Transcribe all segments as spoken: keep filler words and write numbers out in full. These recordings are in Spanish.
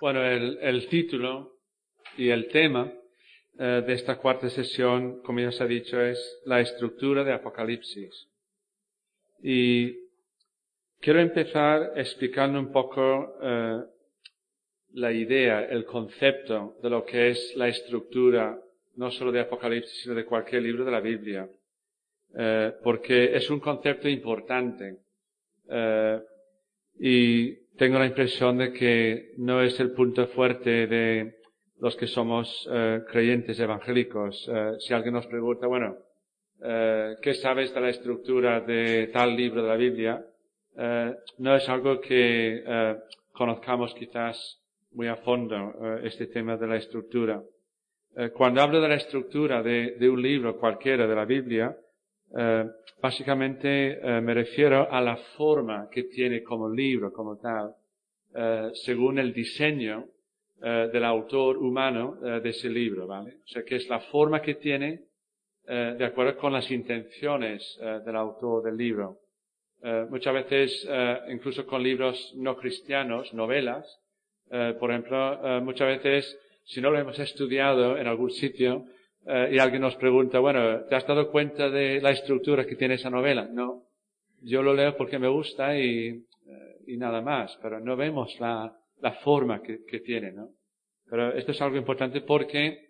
Bueno, el, el título y el tema eh, de esta cuarta sesión, como ya se ha dicho, es la estructura de Apocalipsis. Y quiero empezar explicando un poco eh, la idea, el concepto de lo que es la estructura, no solo de Apocalipsis, sino de cualquier libro de la Biblia. Eh, porque es un concepto importante. Eh, y tengo la impresión de que no es el punto fuerte de los que somos eh, creyentes evangélicos. Eh, si alguien nos pregunta, bueno, eh, ¿qué sabes de la estructura de tal libro de la Biblia? Eh, no es algo que eh, conozcamos quizás muy a fondo, eh, este tema de la estructura. Eh, cuando hablo de la estructura de, de un libro cualquiera de la Biblia, eh, básicamente eh, me refiero a la forma que tiene como libro, como tal, eh, según el diseño eh, del autor humano eh, de ese libro, ¿vale? O sea, que es la forma que tiene eh, de acuerdo con las intenciones eh, del autor del libro. Eh, muchas veces, eh, incluso con libros no cristianos, novelas, eh, por ejemplo, eh, muchas veces, si no lo hemos estudiado en algún sitio, eh, y alguien nos pregunta, bueno, ¿te has dado cuenta de la estructura que tiene esa novela? No. Yo lo leo porque me gusta y, eh, y nada más, pero no vemos la, la forma que, que tiene, ¿no? Pero esto es algo importante porque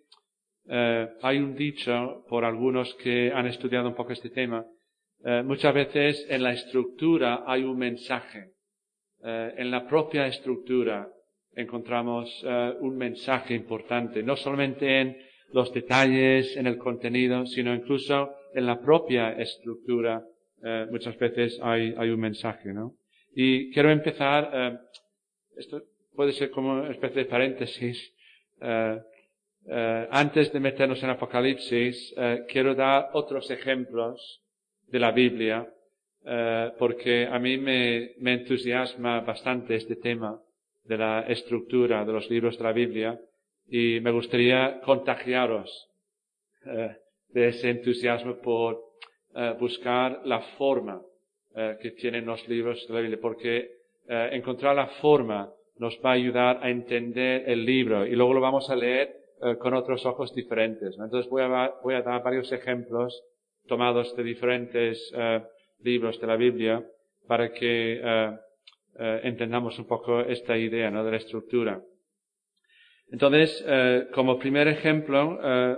eh, hay un dicho por algunos que han estudiado un poco este tema. Eh, muchas veces en la estructura hay un mensaje. Eh, en la propia estructura encontramos eh, un mensaje importante, no solamente en los detalles, en el contenido, sino incluso en la propia estructura. Eh, muchas veces hay, hay un mensaje, ¿no? Y quiero empezar, eh, esto puede ser como una especie de paréntesis. Eh, eh, antes de meternos en Apocalipsis, eh, quiero dar otros ejemplos de la Biblia, eh, porque a mí me, me entusiasma bastante este tema de la estructura de los libros de la Biblia y me gustaría contagiaros eh, de ese entusiasmo por eh, buscar la forma eh, que tienen los libros de la Biblia, porque eh, encontrar la forma nos va a ayudar a entender el libro y luego lo vamos a leer eh, con otros ojos diferentes, ¿no? Entonces voy a, voy a dar varios ejemplos tomados de diferentes eh, libros de la Biblia para que eh, eh, entendamos un poco esta idea, ¿no?, de la estructura. Entonces, eh, como primer ejemplo, eh,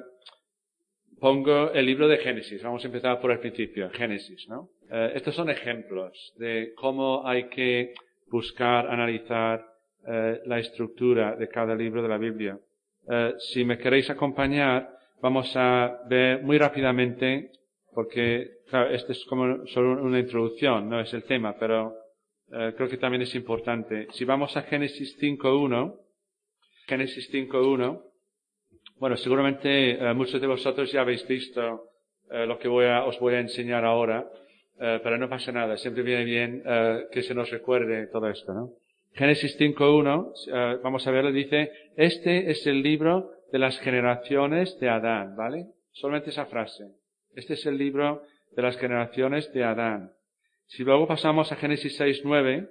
pongo el libro de Génesis. Vamos a empezar por el principio, Génesis, ¿no? Eh, estos son ejemplos de cómo hay que buscar, analizar eh, la estructura de cada libro de la Biblia. Eh, si me queréis acompañar, vamos a ver muy rápidamente, porque, claro, esto es como solo una introducción, no es el tema, pero eh, creo que también es importante. Si vamos a Génesis cinco uno, Génesis cinco uno, bueno, seguramente eh, muchos de vosotros ya habéis visto eh, lo que voy a, os voy a enseñar ahora, eh, pero no pasa nada, siempre viene bien eh, que se nos recuerde todo esto, ¿no? Génesis cinco uno, eh, vamos a verlo, dice, este es el libro de las generaciones de Adán, ¿vale? Solamente esa frase. Este es el libro de las generaciones de Adán. Si luego pasamos a Génesis seis nueve,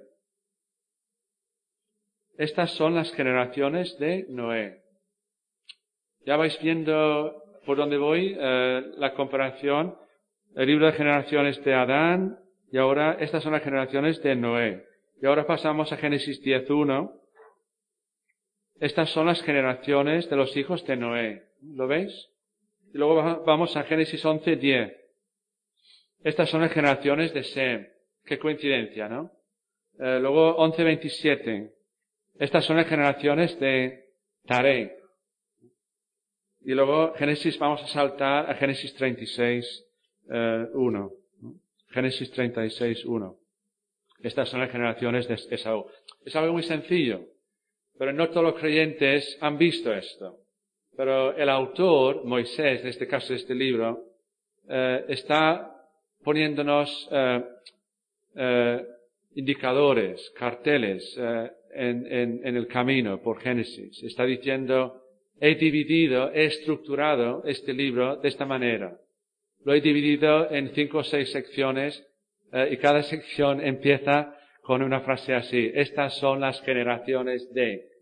estas son las generaciones de Noé. Ya vais viendo por dónde voy, eh, la comparación, el libro de generaciones de Adán, y ahora estas son las generaciones de Noé. Y ahora pasamos a Génesis diez uno. Estas son las generaciones de los hijos de Noé. ¿Lo veis? Y luego vamos a Génesis once diez. Estas son las generaciones de Sem. Qué coincidencia, ¿no? Eh, luego once veintisiete. Estas son las generaciones de Taré. Y luego Génesis, vamos a saltar a Génesis treinta y seis uno. Génesis treinta y seis uno. Estas son las generaciones de Esaú. Es algo muy sencillo, pero no todos los creyentes han visto esto. Pero el autor, Moisés, en este caso de este libro, eh, está poniéndonos eh, eh, indicadores, carteles eh, en, en, en el camino por Génesis. Está diciendo, he dividido, he estructurado este libro de esta manera. Lo he dividido en cinco o seis secciones eh, y cada sección empieza con una frase así. Estas son las generaciones de.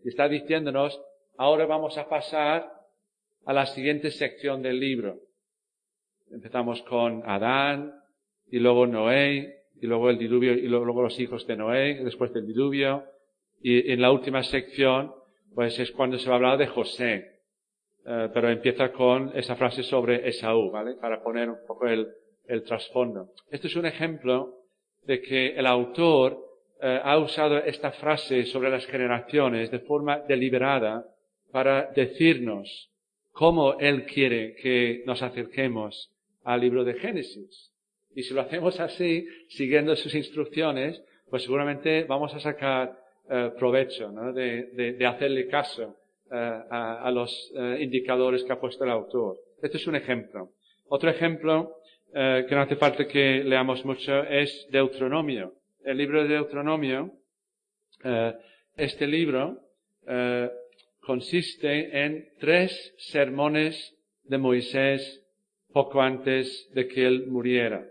Y está diciéndonos, ahora vamos a pasar a la siguiente sección del libro. Empezamos con Adán, y luego Noé, y luego el diluvio, y luego los hijos de Noé, después del diluvio. Y en la última sección, pues es cuando se va a hablar de José. Uh, pero empieza con esa frase sobre Esaú, ¿vale? Para poner un poco el, el trasfondo. Este es un ejemplo de que el autor uh, ha usado esta frase sobre las generaciones de forma deliberada para decirnos cómo él quiere que nos acerquemos al libro de Génesis. Y si lo hacemos así, siguiendo sus instrucciones, pues seguramente vamos a sacar uh, provecho, ¿no? de, de, de hacerle caso Uh, a, a los uh, indicadores que ha puesto el autor. Este es un ejemplo. Otro ejemplo uh, que no hace falta que leamos mucho es Deuteronomio. El libro de Deuteronomio, uh, este libro uh, consiste en tres sermones de Moisés poco antes de que él muriera.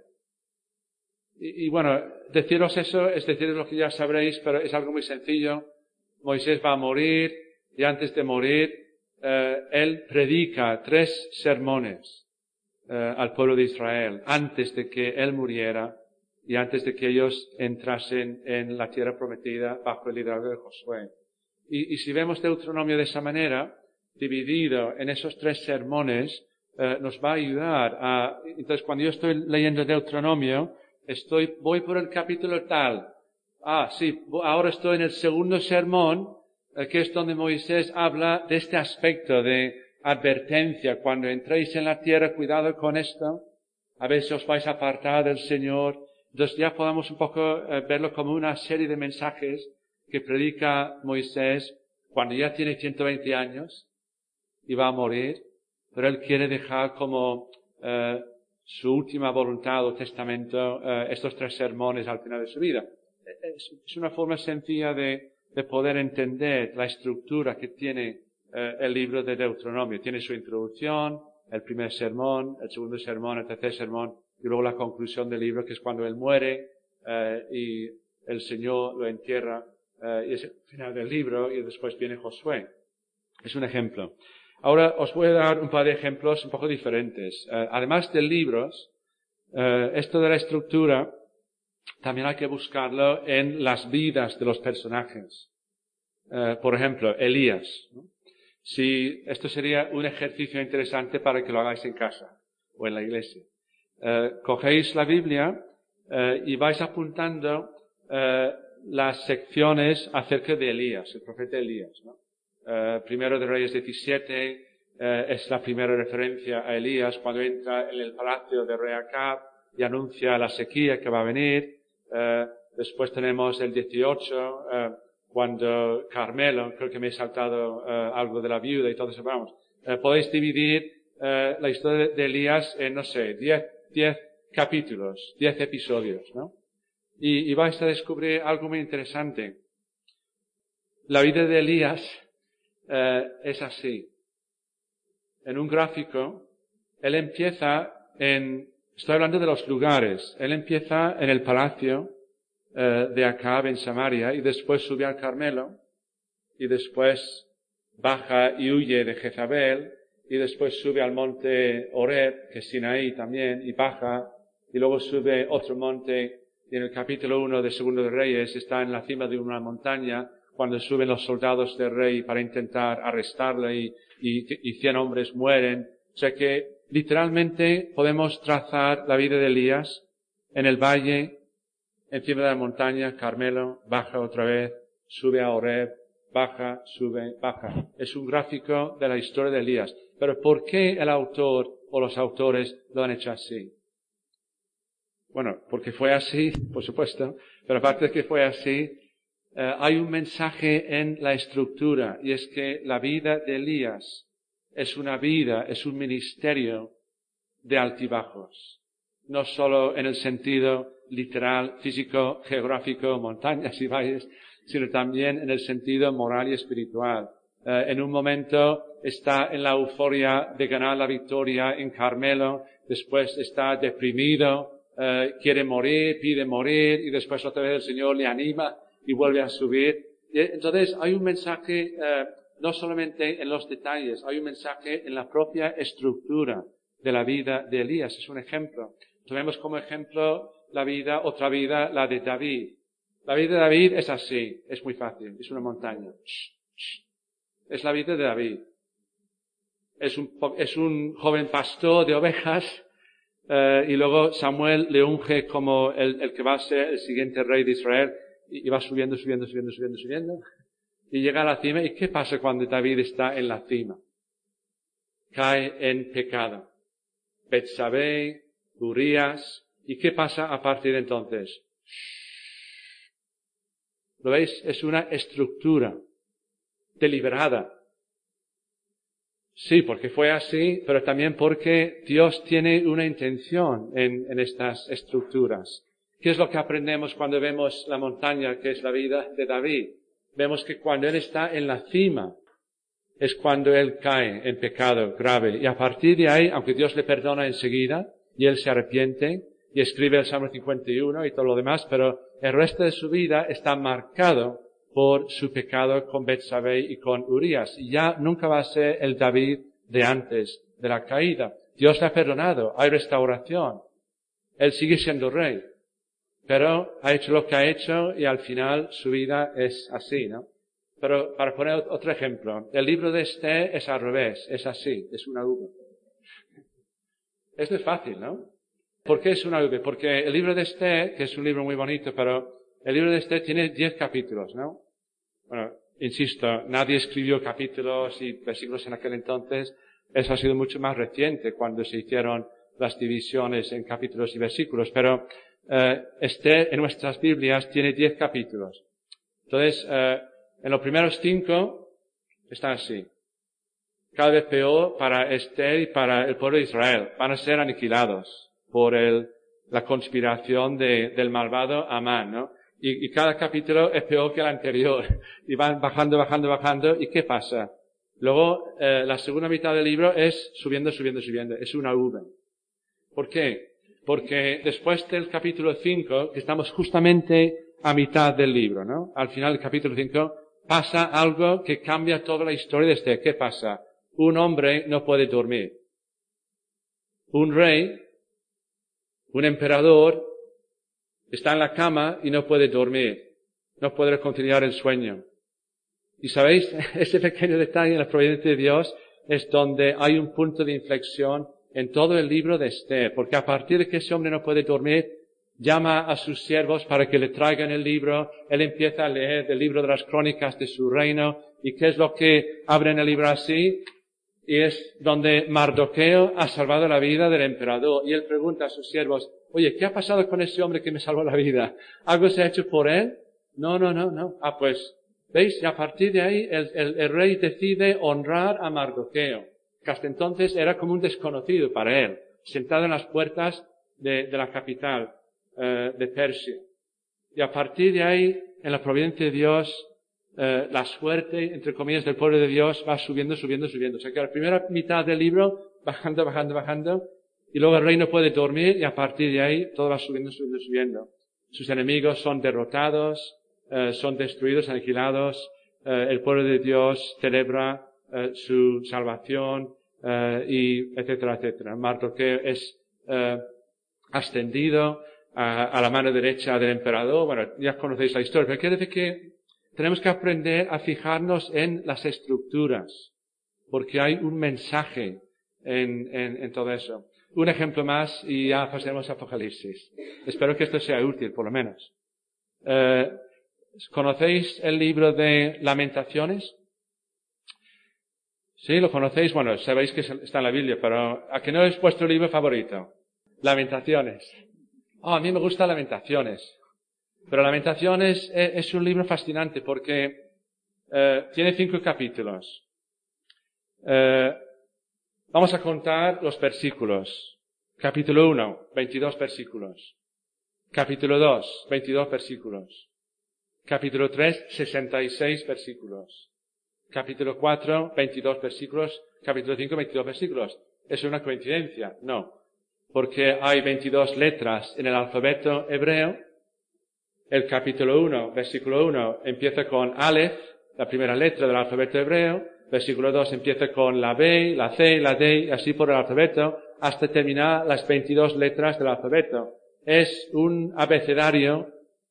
Y, y bueno, deciros eso es deciros lo que ya sabréis, pero es algo muy sencillo. Moisés va a morir, y antes de morir, eh, él predica tres sermones eh, al pueblo de Israel, antes de que él muriera y antes de que ellos entrasen en la tierra prometida bajo el liderazgo de Josué. Y, y si vemos Deuteronomio de esa manera, dividido en esos tres sermones, eh, nos va a ayudar a... Entonces, cuando yo estoy leyendo Deuteronomio, estoy, voy por el capítulo tal. Ah, sí, ahora estoy en el segundo sermón, que es donde Moisés habla de este aspecto de advertencia. Cuando entréis en la tierra, cuidado con esto. A ver si os vais a apartar del Señor. Entonces ya podemos un poco eh, verlo como una serie de mensajes que predica Moisés cuando ya tiene ciento veinte años y va a morir. Pero él quiere dejar como eh, su última voluntad o testamento eh, estos tres sermones al final de su vida. Es, es una forma sencilla de de poder entender la estructura que tiene eh, el libro de Deuteronomio. Tiene su introducción, el primer sermón, el segundo sermón, el tercer sermón, y luego la conclusión del libro, que es cuando él muere eh, y el Señor lo entierra, eh, y es el final del libro, y después viene Josué. Es un ejemplo. Ahora os voy a dar un par de ejemplos un poco diferentes. Eh, además de libros, eh, esto de la estructura también hay que buscarlo en las vidas de los personajes. Uh, por ejemplo, Elías, ¿no? Si esto sería un ejercicio interesante para que lo hagáis en casa o en la iglesia. Uh, cogéis la Biblia uh, y vais apuntando uh, las secciones acerca de Elías, el profeta Elías, ¿no? Uh, primero de Reyes diecisiete uh, es la primera referencia a Elías cuando entra en el palacio de rey Acab y anuncia la sequía que va a venir. Uh, después tenemos el dieciocho, uh, cuando Carmelo, creo que me he saltado uh, algo de la viuda y todo eso, vamos. Uh, podéis dividir uh, la historia de Elías en, no sé, diez, diez capítulos, diez episodios, ¿no? Y, y vais a descubrir algo muy interesante. La vida de Elías uh, es así. En un gráfico, él empieza en... Estoy hablando de los lugares. Él empieza en el palacio eh, de Acab en Samaria y después sube al Carmelo y después baja y huye de Jezabel y después sube al monte Horeb, que es Sinaí también, y baja y luego sube otro monte y en el capítulo uno de Segundo de Reyes está en la cima de una montaña cuando suben los soldados del rey para intentar arrestarle y, y, y cien hombres mueren. O sea que literalmente podemos trazar la vida de Elías en el valle, encima de la montaña, Carmelo, baja otra vez, sube a Horeb, baja, sube, baja. Es un gráfico de la historia de Elías. Pero ¿por qué el autor o los autores lo han hecho así? Bueno, porque fue así, por supuesto, pero aparte de que fue así, eh, hay un mensaje en la estructura, y es que la vida de Elías es una vida, es un ministerio de altibajos. No solo en el sentido literal, físico, geográfico, montañas y valles, sino también en el sentido moral y espiritual. Eh, en un momento está en la euforia de ganar la victoria en Carmelo, después está deprimido, eh, quiere morir, pide morir, y después otra vez el Señor le anima y vuelve a subir. Y entonces hay un mensaje, eh, no solamente en los detalles, hay un mensaje en la propia estructura de la vida de Elías. Es un ejemplo. Tomemos como ejemplo la vida, otra vida, la de David. La vida de David es así, es muy fácil, es una montaña. Es la vida de David. Es un, es un joven pastor de ovejas, eh, y luego Samuel le unge como el, el que va a ser el siguiente rey de Israel, y, y va subiendo, subiendo, subiendo, subiendo, subiendo, y llega a la cima. ¿Y qué pasa cuando David está en la cima? Cae en pecado. Betsabé, Urías, ¿y qué pasa a partir de entonces? ¿Lo veis? Es una estructura deliberada. Sí, porque fue así, pero también porque Dios tiene una intención en, en estas estructuras. ¿Qué es lo que aprendemos cuando vemos la montaña, que es la vida de David? Vemos que cuando él está en la cima, es cuando él cae en pecado grave. Y a partir de ahí, aunque Dios le perdona enseguida, y él se arrepiente, y escribe el Salmo cincuenta y uno y todo lo demás, pero el resto de su vida está marcado por su pecado con Betsabé y con Urías. Y ya nunca va a ser el David de antes de la caída. Dios le ha perdonado, hay restauración. Él sigue siendo rey, pero ha hecho lo que ha hecho y al final su vida es así, ¿no? Pero para poner otro ejemplo, el libro de Esther es al revés, es así, es una V. Esto es fácil, ¿no? ¿Por qué es una V? Porque el libro de Esther, que es un libro muy bonito, pero el libro de Esther tiene diez capítulos, ¿no? Bueno, insisto, nadie escribió capítulos y versículos en aquel entonces. Eso ha sido mucho más reciente cuando se hicieron las divisiones en capítulos y versículos. Pero eh, Esther en nuestras Biblias tiene diez capítulos. Entonces, eh, en los primeros cinco están así. Cada vez peor para Esther y para el pueblo de Israel. Van a ser aniquilados por el, la conspiración de, del malvado Amán, ¿no? Y, y cada capítulo es peor que el anterior. Y van bajando, bajando, bajando. ¿Y qué pasa? Luego, eh, la segunda mitad del libro es subiendo, subiendo, subiendo. Es una V. ¿Por qué? Porque después del capítulo cinco, que estamos justamente a mitad del libro, ¿no? Al final del capítulo cinco, pasa algo que cambia toda la historia de este. ¿Qué pasa? Un hombre no puede dormir. Un rey, un emperador, está en la cama y no puede dormir. No puede conciliar el sueño. Y sabéis, ese pequeño detalle en la providencia de Dios es donde hay un punto de inflexión en todo el libro de Esther. Porque a partir de que ese hombre no puede dormir, llama a sus siervos para que le traigan el libro. Él empieza a leer el libro de las crónicas de su reino. ¿Y qué es lo que abre en el libro así? Y es donde Mardoqueo ha salvado la vida del emperador. Y él pregunta a sus siervos, oye, ¿qué ha pasado con ese hombre que me salvó la vida? ¿Algo se ha hecho por él? No, no, no, no. Ah, pues, ¿veis? Y a partir de ahí el, el, el rey decide honrar a Mardoqueo, que hasta entonces era como un desconocido para él, sentado en las puertas de, de la capital eh, de Persia. Y a partir de ahí, en la providencia de Dios, eh, la suerte, entre comillas, del pueblo de Dios va subiendo, subiendo, subiendo. O sea que la primera mitad del libro, bajando, bajando, bajando, y luego el rey no puede dormir, y a partir de ahí todo va subiendo, subiendo, subiendo. Sus enemigos son derrotados, eh, son destruidos, aniquilados, eh, el pueblo de Dios celebra eh, su salvación, eh, y etcétera, etcétera. Mardoqueo es eh, ascendido a, a la mano derecha del emperador. Bueno, ya conocéis la historia, pero quiere decir que tenemos que aprender a fijarnos en las estructuras, porque hay un mensaje en, en, en todo eso. Un ejemplo más y ya pasemos a Apocalipsis. Espero que esto sea útil, por lo menos. Eh, ¿Conocéis el libro de Lamentaciones? ¿Sí? ¿Lo conocéis? Bueno, sabéis que está en la Biblia, pero ¿a qué no es vuestro libro favorito? Lamentaciones. Oh, a mí me gusta Lamentaciones. Pero Lamentaciones es un libro fascinante porque eh, tiene cinco capítulos. Eh, vamos a contar los versículos. Capítulo uno, veintidós versículos. Capítulo dos, veintidós versículos. Capítulo tres, sesenta y seis versículos. Capítulo cuatro, veintidós versículos. Capítulo cinco, veintidós versículos. ¿Es una coincidencia? No. Porque hay veintidós letras en el alfabeto hebreo. el capítulo uno, versículo uno, empieza con Aleph, la primera letra del alfabeto hebreo. Versículo dos empieza con la B, la C, la D, y así por el alfabeto, hasta terminar las veintidós letras del alfabeto. Es un abecedario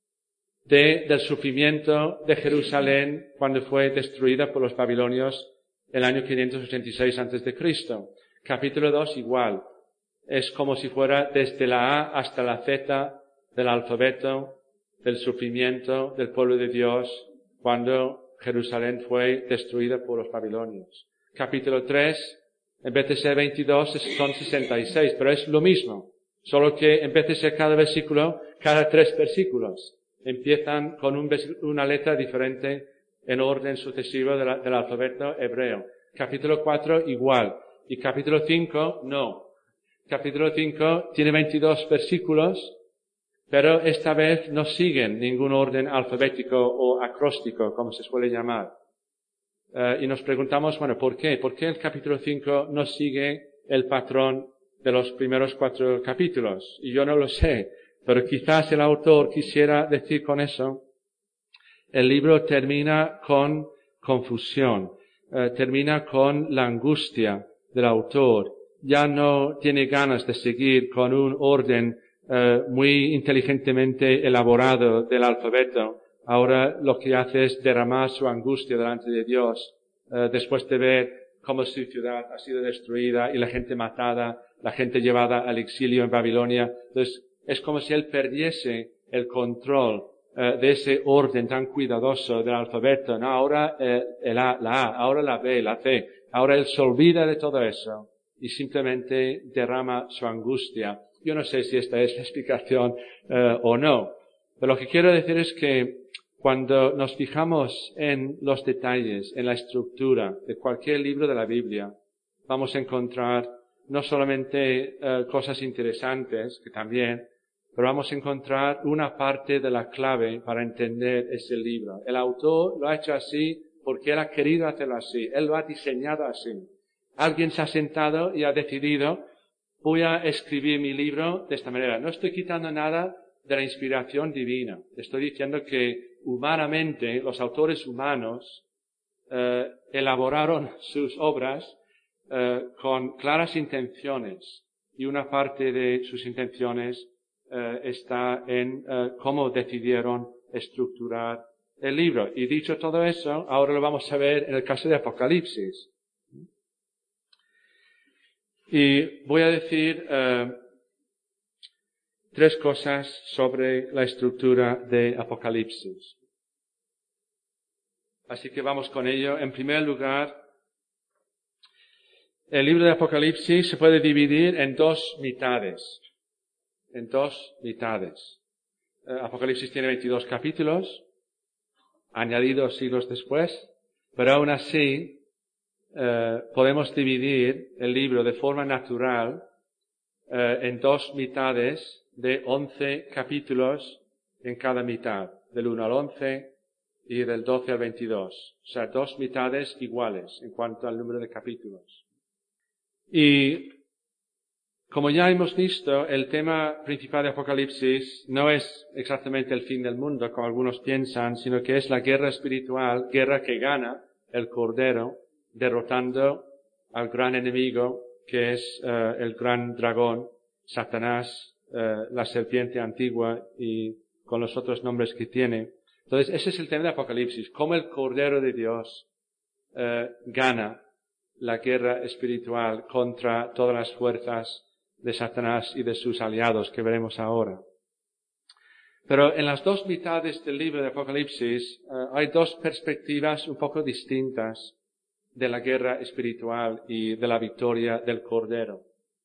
de, del sufrimiento de Jerusalén cuando fue destruida por los babilonios el año quinientos ochenta y seis antes de Cristo. Capítulo dos igual. Es como si fuera desde la A hasta la Z del alfabeto, del sufrimiento del pueblo de Dios cuando Jerusalén fue destruida por los babilonios. Capítulo tres, en vez de ser veintidós, son sesenta y seis, pero es lo mismo. Solo que en vez de ser cada versículo, cada tres versículos empiezan con un una letra diferente en orden sucesivo de la, del alfabeto hebreo. Capítulo cuatro igual. Y capítulo cinco no. Capítulo cinco tiene veintidós versículos, pero esta vez no siguen ningún orden alfabético o acróstico, como se suele llamar. Uh, y nos preguntamos, bueno, ¿por qué? ¿Por qué el capítulo cinco no sigue el patrón de los primeros cuatro capítulos? Y yo no lo sé, pero quizás el autor quisiera decir con eso, el libro termina con confusión, uh, termina con la angustia del autor. Ya no tiene ganas de seguir con un orden Uh, muy inteligentemente elaborado del alfabeto. Ahora lo que hace es derramar su angustia delante de Dios, uh, después de ver cómo su ciudad ha sido destruida y la gente matada, la gente llevada al exilio en Babilonia. Entonces, es como si él perdiese el control uh, de ese orden tan cuidadoso del alfabeto. No, ahora eh, el A, la A, ahora la B, la C. Ahora él se olvida de todo eso y simplemente derrama su angustia. Yo no sé si esta es la explicación uh, o no, pero lo que quiero decir es que cuando nos fijamos en los detalles, en la estructura de cualquier libro de la Biblia, vamos a encontrar no solamente uh, cosas interesantes, que también, pero vamos a encontrar una parte de la clave para entender ese libro. El autor lo ha hecho así porque él ha querido hacerlo así, él lo ha diseñado así. Alguien se ha sentado y ha decidido, voy a escribir mi libro de esta manera. No estoy quitando nada de la inspiración divina. Estoy diciendo que humanamente, los autores humanos eh, elaboraron sus obras eh, con claras intenciones. Y una parte de sus intenciones eh, está en eh, cómo decidieron estructurar el libro. Y dicho todo eso, ahora lo vamos a ver en el caso de Apocalipsis. Y voy a decir uh, tres cosas sobre la estructura de Apocalipsis. Así que vamos con ello. En primer lugar, el libro de Apocalipsis se puede dividir en dos mitades. En dos mitades. Uh, Apocalipsis tiene veintidós capítulos, añadidos siglos después, pero aún así, Uh, podemos dividir el libro de forma natural uh, en dos mitades de once capítulos en cada mitad, del uno al once y del doce al veintidós. O sea, dos mitades iguales en cuanto al número de capítulos. Y como ya hemos visto, el tema principal de Apocalipsis no es exactamente el fin del mundo, como algunos piensan, sino que es la guerra espiritual, guerra que gana el Cordero, derrotando al gran enemigo que es uh, el gran dragón, Satanás, uh, la serpiente antigua y con los otros nombres que tiene. Entonces, ese es el tema de Apocalipsis, cómo el Cordero de Dios uh, gana la guerra espiritual contra todas las fuerzas de Satanás y de sus aliados que veremos ahora. Pero en las dos mitades del libro de Apocalipsis uh, hay dos perspectivas un poco distintas de la guerra espiritual y de la victoria del Cordero.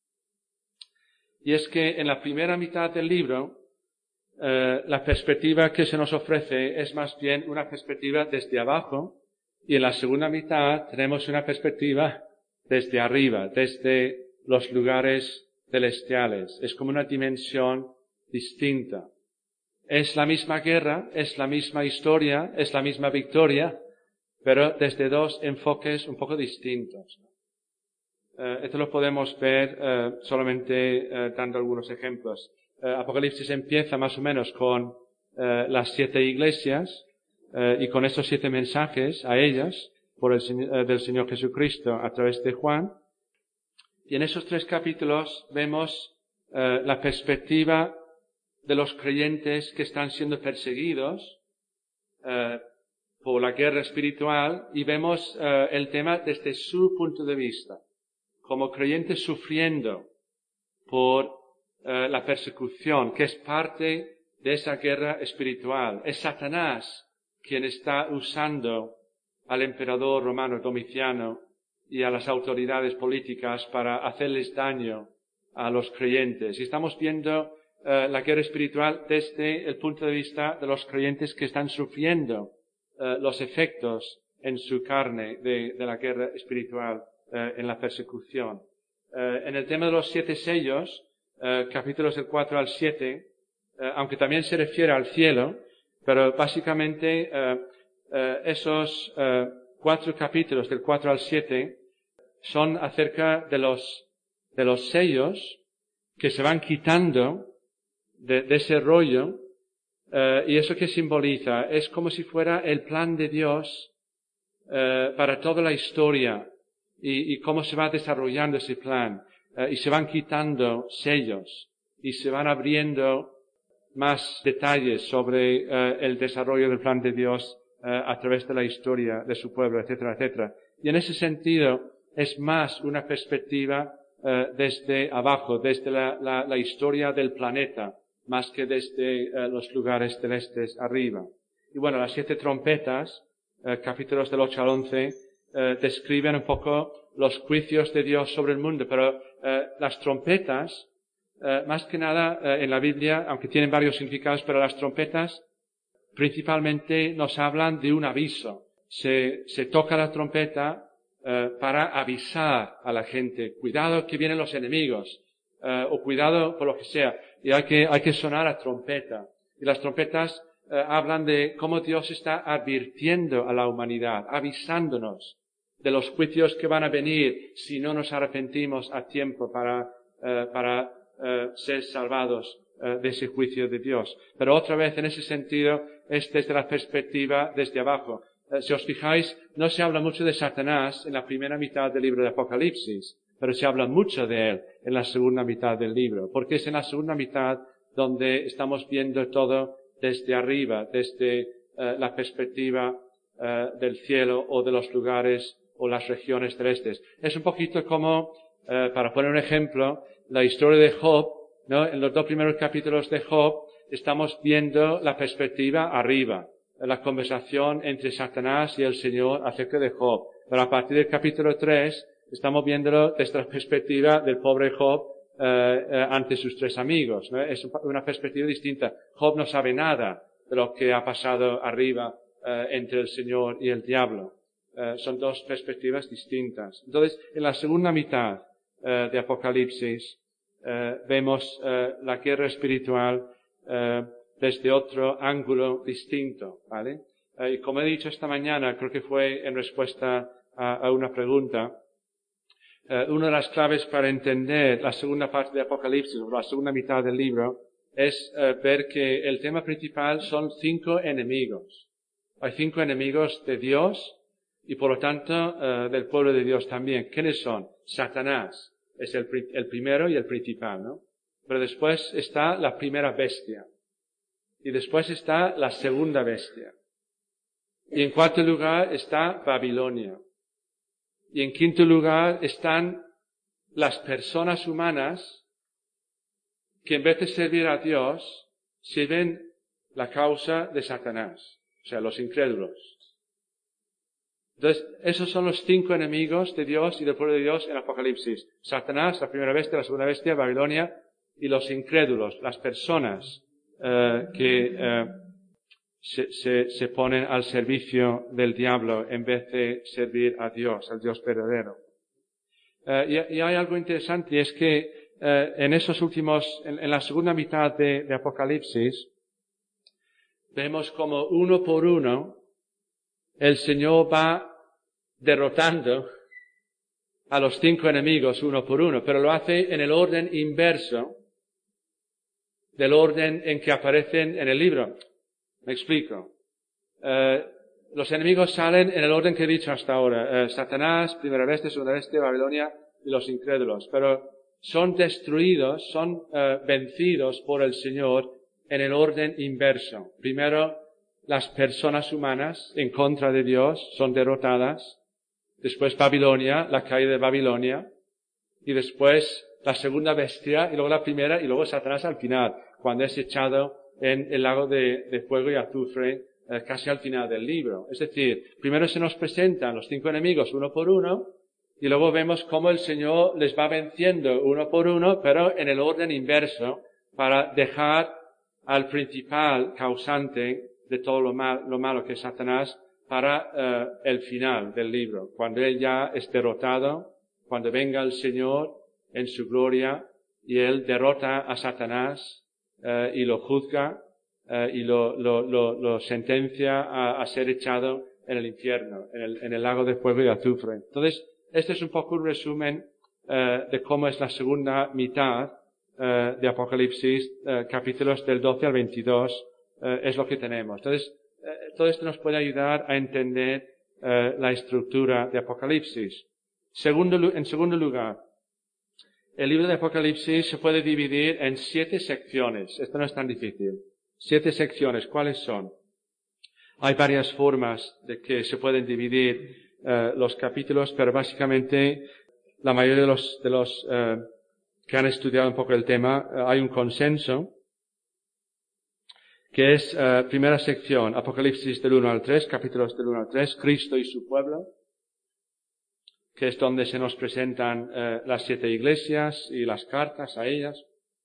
Y es que en la primera mitad del libro, eh, la perspectiva que se nos ofrece es más bien una perspectiva desde abajo, y en la segunda mitad tenemos una perspectiva desde arriba, desde los lugares celestiales. Es como una dimensión distinta. Es la misma guerra, es la misma historia, es la misma victoria, pero desde dos enfoques un poco distintos. Uh, esto lo podemos ver uh, solamente uh, dando algunos ejemplos. Uh, Apocalipsis empieza más o menos con uh, eh, las siete iglesias eh, y con esos siete mensajes a ellas por el, eh, del Señor Jesucristo a través de Juan. Y en esos tres capítulos vemos eh, la perspectiva de los creyentes que están siendo perseguidos eh, por la guerra espiritual y vemos eh, el tema desde su punto de vista, como creyentes sufriendo por eh, la persecución, que es parte de esa guerra espiritual. Es Satanás quien está usando al emperador romano Domiciano y a las autoridades políticas para hacerles daño a los creyentes. Y estamos viendo eh, la guerra espiritual desde el punto de vista de los creyentes que están sufriendo eh, los efectos en su carne de, de la guerra espiritual, eh, en la persecución. Eh, en el tema de los siete sellos, eh, capítulos del cuatro al siete, eh, aunque también se refiere al cielo, pero básicamente eh, eh, esos eh, cuatro capítulos del cuatro al siete son acerca de los, de los sellos que se van quitando de, de ese rollo, eh, y eso que simboliza es como si fuera el plan de Dios eh, para toda la historia y, y cómo se va desarrollando ese plan, eh, y se van quitando sellos y se van abriendo más detalles sobre eh, el desarrollo del plan de Dios eh, a través de la historia de su pueblo, etcétera, etcétera. Y en ese sentido es más una perspectiva eh, desde abajo, desde la, la, la historia del planeta, más que desde eh, los lugares celestes arriba. Y bueno, las siete trompetas, eh, capítulos del ocho al once, eh, describen un poco los juicios de Dios sobre el mundo, pero eh, las trompetas, eh, más que nada eh, en la Biblia, aunque tienen varios significados, pero las trompetas principalmente nos hablan de un aviso. Se, se toca la trompeta eh, para avisar a la gente, cuidado que vienen los enemigos, eh, o cuidado por lo que sea, y hay que, hay que sonar a trompeta. Y las trompetas eh, hablan de cómo Dios está advirtiendo a la humanidad, avisándonos de los juicios que van a venir si no nos arrepentimos a tiempo para, eh, para eh, ser salvados eh, de ese juicio de Dios. Pero otra vez, en ese sentido, es desde la perspectiva desde abajo. Eh, si os fijáis, no se habla mucho de Satanás en la primera mitad del libro de Apocalipsis, pero se habla mucho de él en la segunda mitad del libro, porque es en la segunda mitad donde estamos viendo todo desde arriba, desde eh, la perspectiva eh, del cielo o de los lugares o las regiones celestes. Es un poquito como, eh, para poner un ejemplo, la historia de Job, ¿no? En los dos primeros capítulos de Job estamos viendo la perspectiva arriba, la conversación entre Satanás y el Señor acerca de Job. Pero a partir del capítulo tres estamos viéndolo desde la perspectiva del pobre Job eh, eh, ante sus tres amigos, ¿no? Es una perspectiva distinta. Job no sabe nada de lo que ha pasado arriba eh, entre el Señor y el diablo. Eh, son dos perspectivas distintas. Entonces, en la segunda mitad eh, de Apocalipsis eh, vemos eh, la guerra espiritual eh, desde otro ángulo distinto, ¿vale? Eh, y como he dicho esta mañana, creo que fue en respuesta a, a una pregunta, eh, una de las claves para entender la segunda parte de Apocalipsis, o la segunda mitad del libro, es eh, ver que el tema principal son cinco enemigos. Hay cinco enemigos de Dios y por lo tanto eh, del pueblo de Dios también. ¿Quiénes son? Satanás es el, el primero y el principal, ¿no? Pero después está la primera bestia. Y después está la segunda bestia. Y en cuarto lugar está Babilonia. Y en quinto lugar están las personas humanas que en vez de servir a Dios, sirven la causa de Satanás. O sea, los incrédulos. Entonces, esos son los cinco enemigos de Dios y del pueblo de Dios en Apocalipsis. Satanás, la primera bestia, la segunda bestia, Babilonia, y los incrédulos, las personas eh, que eh, se, se, se ponen al servicio del diablo en vez de servir a Dios, al Dios verdadero. Eh, y, y hay algo interesante, y es que eh, en esos últimos, en, en la segunda mitad de, de Apocalipsis, vemos como uno por uno el Señor va derrotando a los cinco enemigos uno por uno, pero lo hace en el orden inverso del orden en que aparecen en el libro. Me explico. Eh, los enemigos salen en el orden que he dicho hasta ahora. Eh, Satanás, primera bestia, segunda bestia, Babilonia y los incrédulos. Pero son destruidos, son eh, vencidos por el Señor en el orden inverso. Primero, las personas humanas en contra de Dios son derrotadas. Después Babilonia, la caída de Babilonia. Y después la segunda bestia, y luego la primera, y luego Satanás al final, cuando es echado en el lago de, de fuego y azufre, eh, casi al final del libro. Es decir, primero se nos presentan los cinco enemigos uno por uno, y luego vemos cómo el Señor les va venciendo uno por uno, pero en el orden inverso, para dejar al principal causante de todo lo, mal, lo malo que es Satanás para eh, el final del libro, cuando él ya es derrotado, cuando venga el Señor en su gloria y él derrota a Satanás eh, y lo juzga eh, y lo, lo, lo, lo sentencia a, a ser echado en el infierno, en el, en el lago de fuego y azufre. Entonces, este es un poco un resumen eh, de cómo es la segunda mitad eh, de Apocalipsis, eh, capítulos del doce al veintidós, eh, es lo que tenemos. Entonces, eh, todo esto nos puede ayudar a entender eh, la estructura de Apocalipsis. Segundo, en segundo lugar, el libro de Apocalipsis se puede dividir en siete secciones. Esto no es tan difícil. Siete secciones. ¿Cuáles son? Hay varias formas de que se pueden dividir eh, los capítulos, pero básicamente la mayoría de los, de los eh, que han estudiado un poco el tema, eh, hay un consenso, que es eh, primera sección, Apocalipsis del uno al tres, capítulos del uno al tres, Cristo y su pueblo, que es donde se nos presentan eh, las siete iglesias y las cartas a ellas.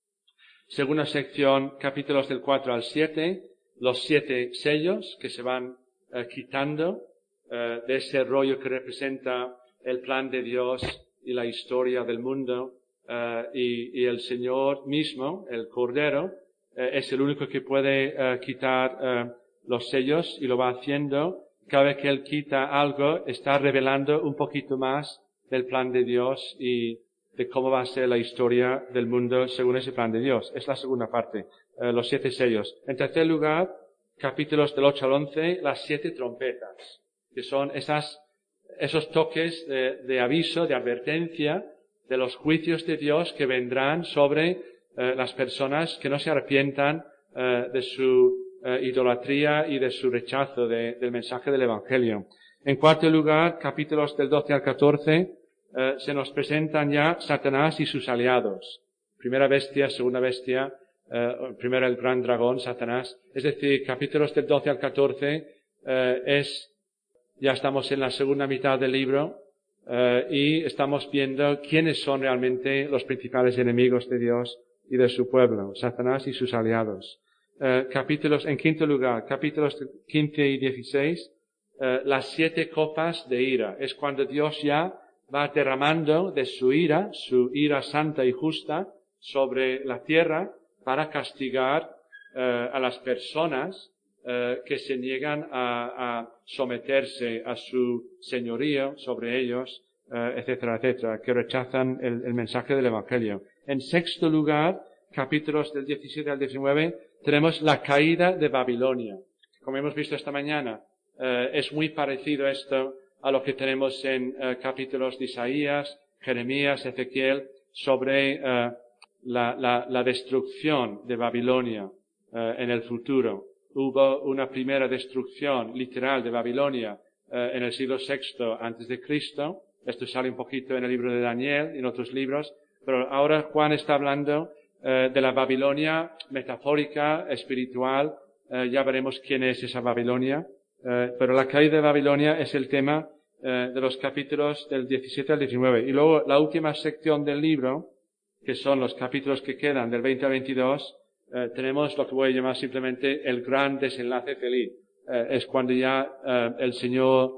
Segunda sección, capítulos del cuatro al siete, los siete sellos que se van eh, quitando eh, de ese rollo que representa el plan de Dios y la historia del mundo, eh, y, y el Señor mismo, el Cordero, eh, es el único que puede eh, quitar eh, los sellos y lo va haciendo. Cada vez que Él quita algo, está revelando un poquito más del plan de Dios y de cómo va a ser la historia del mundo según ese plan de Dios. Es la segunda parte, eh, los siete sellos. En tercer lugar, capítulos del ocho al once, las siete trompetas, que son esas, esos toques de, de aviso, de advertencia, de los juicios de Dios que vendrán sobre eh, las personas que no se arrepientan eh, de su Eh, idolatría y de su rechazo de, del mensaje del Evangelio. En cuarto lugar, capítulos del doce al catorce, eh, se nos presentan ya Satanás y sus aliados. Primera bestia, segunda bestia, eh, primero el gran dragón, Satanás. Es decir, capítulos del doce al catorce eh, es, ya estamos en la segunda mitad del libro eh, y estamos viendo quiénes son realmente los principales enemigos de Dios y de su pueblo, Satanás y sus aliados. Uh, capítulos, en quinto lugar, capítulos quince y dieciséis, uh, las siete copas de ira. Es cuando Dios ya va derramando de su ira, su ira santa y justa, sobre la tierra para castigar uh, a las personas uh, que se niegan a, a someterse a su señorío sobre ellos, uh, etcétera, etcétera, que rechazan el, el mensaje del Evangelio. En sexto lugar, capítulos del diecisiete al diecinueve, tenemos la caída de Babilonia. Como hemos visto esta mañana, eh, es muy parecido esto a lo que tenemos en eh, capítulos de Isaías, Jeremías, Ezequiel, sobre eh, la, la, la destrucción de Babilonia eh, en el futuro. Hubo una primera destrucción literal de Babilonia eh, en el siglo sexto antes de Cristo. Esto sale un poquito en el libro de Daniel y en otros libros, pero ahora Juan está hablando Eh, de la Babilonia metafórica, espiritual. Eh, ya veremos quién es esa Babilonia, eh, pero la caída de Babilonia es el tema eh, de los capítulos del diecisiete al diecinueve. Y luego la última sección del libro, que son los capítulos que quedan del veinte al veintidós, eh, tenemos lo que voy a llamar simplemente el gran desenlace feliz. Eh, es cuando ya eh, el Señor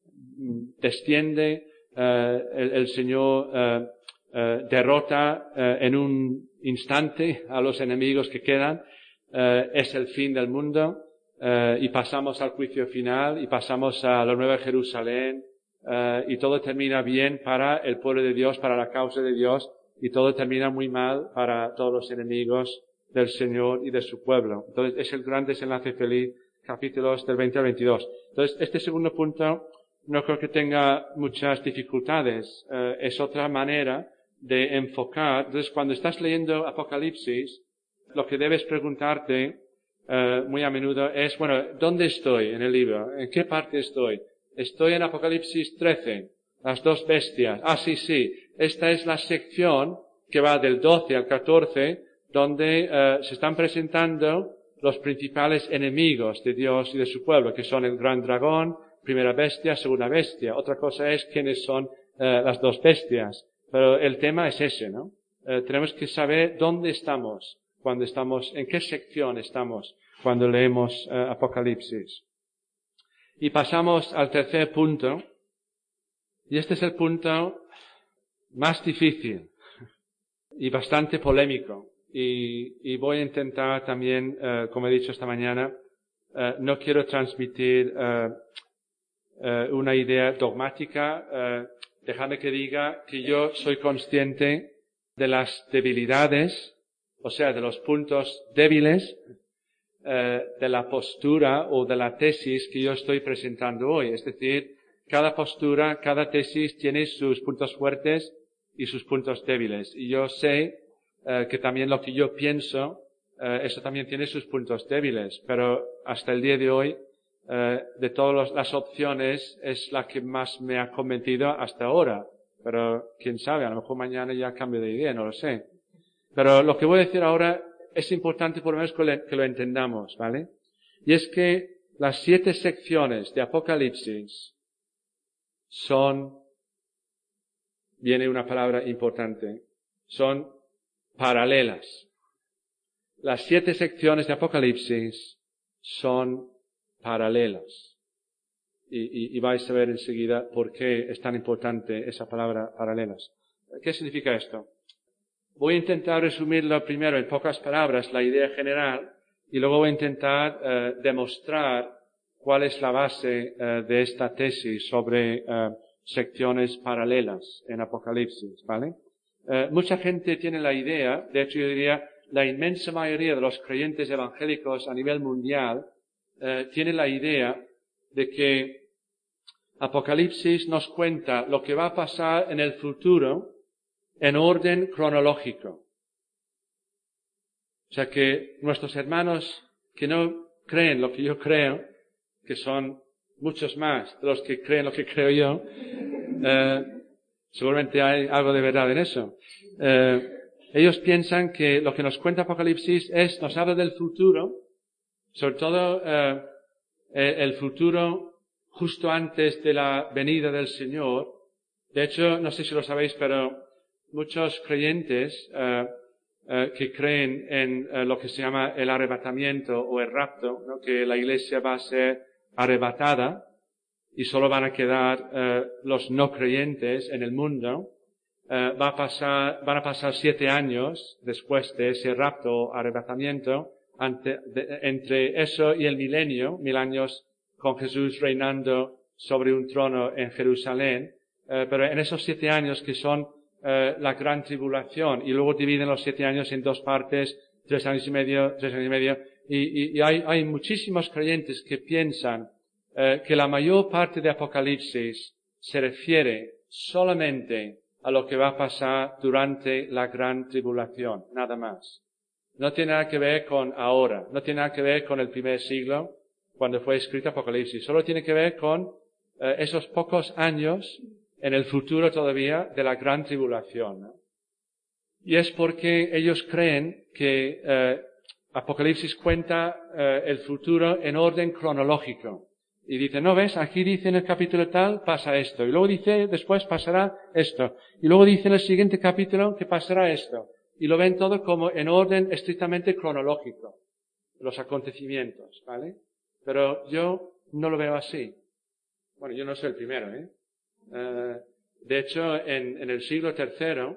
desciende, eh, el, el Señor eh, eh, derrota eh, en un instante a los enemigos que quedan, eh, es el fin del mundo, eh, y pasamos al juicio final y pasamos a la Nueva Jerusalén, eh, y todo termina bien para el pueblo de Dios, para la causa de Dios, y todo termina muy mal para todos los enemigos del Señor y de su pueblo. Entonces es el gran desenlace feliz capítulos del veinte al veintidós. Entonces, este segundo punto no creo que tenga muchas dificultades. Eh, es otra manera de enfocar. Entonces, cuando estás leyendo Apocalipsis, lo que debes preguntarte eh, muy a menudo es, bueno, ¿dónde estoy en el libro? ¿En qué parte estoy? Estoy en Apocalipsis trece, las dos bestias. Ah, sí, sí. Esta es la sección que va del doce al catorce, donde eh, se están presentando los principales enemigos de Dios y de su pueblo, que son el gran dragón, primera bestia, segunda bestia. Otra cosa es quiénes son eh, las dos bestias. Pero el tema es ese, ¿no? Eh, tenemos que saber dónde estamos cuando estamos, en qué sección estamos cuando leemos eh, Apocalipsis. Y pasamos al tercer punto. Y este es el punto más difícil y bastante polémico. Y, y voy a intentar también, eh, como he dicho esta mañana, eh, no quiero transmitir eh, eh, una idea dogmática. Eh, dejadme que diga que yo soy consciente de las debilidades, o sea, de los puntos débiles eh, de la postura o de la tesis que yo estoy presentando hoy. Es decir, cada postura, cada tesis tiene sus puntos fuertes y sus puntos débiles. Y yo sé eh, que también lo que yo pienso, eh, eso también tiene sus puntos débiles. Pero hasta el día de hoy, eh, de todas las opciones, es la que más me ha convencido hasta ahora. Pero quién sabe, a lo mejor mañana ya cambio de idea, no lo sé. Pero lo que voy a decir ahora es importante por lo menos que lo entendamos, ¿vale? Y es que las siete secciones de Apocalipsis son, viene una palabra importante, son paralelas. Las siete secciones de Apocalipsis son paralelas. Y, y, y vais a ver enseguida por qué es tan importante esa palabra paralelas. ¿Qué significa esto? Voy a intentar resumirlo primero en pocas palabras, la idea general, y luego voy a intentar eh, demostrar cuál es la base eh, de esta tesis sobre eh, secciones paralelas en Apocalipsis, ¿vale? Eh, mucha gente tiene la idea, de hecho yo diría, la inmensa mayoría de los creyentes evangélicos a nivel mundial eh, tiene la idea de que Apocalipsis nos cuenta lo que va a pasar en el futuro en orden cronológico. O sea que nuestros hermanos que no creen lo que yo creo, que son muchos más de los que creen lo que creo yo, eh, seguramente hay algo de verdad en eso. Eh, ellos piensan que lo que nos cuenta Apocalipsis es, nos habla del futuro, sobre todo eh, el futuro justo antes de la venida del Señor. De hecho, no sé si lo sabéis, pero muchos creyentes eh, eh, que creen en eh, lo que se llama el arrebatamiento o el rapto, ¿no? Que la iglesia va a ser arrebatada y solo van a quedar eh, los no creyentes en el mundo. Eh, va a pasar, van a pasar siete años después de ese rapto o arrebatamiento, ante, de, entre eso y el milenio, mil años con Jesús reinando sobre un trono en Jerusalén. Eh, pero en esos siete años que son eh, la gran tribulación, y luego dividen los siete años en dos partes, tres años y medio, tres años y medio, y, y, y hay, hay muchísimos creyentes que piensan eh, que la mayor parte de Apocalipsis se refiere solamente a lo que va a pasar durante la gran tribulación, nada más. No tiene nada que ver con ahora, no tiene nada que ver con el primer siglo, cuando fue escrito Apocalipsis, solo tiene que ver con eh, esos pocos años en el futuro todavía de la gran tribulación, ¿no? Y es porque ellos creen que eh, Apocalipsis cuenta eh, el futuro en orden cronológico. Y dice, no ves, aquí dice en el capítulo tal, pasa esto. Y luego dice, después pasará esto. Y luego dice en el siguiente capítulo que pasará esto. Y lo ven todo como en orden estrictamente cronológico, los acontecimientos, ¿vale? Pero yo no lo veo así. Bueno, yo no soy el primero, ¿eh? Uh, de hecho, en, en el siglo tercero,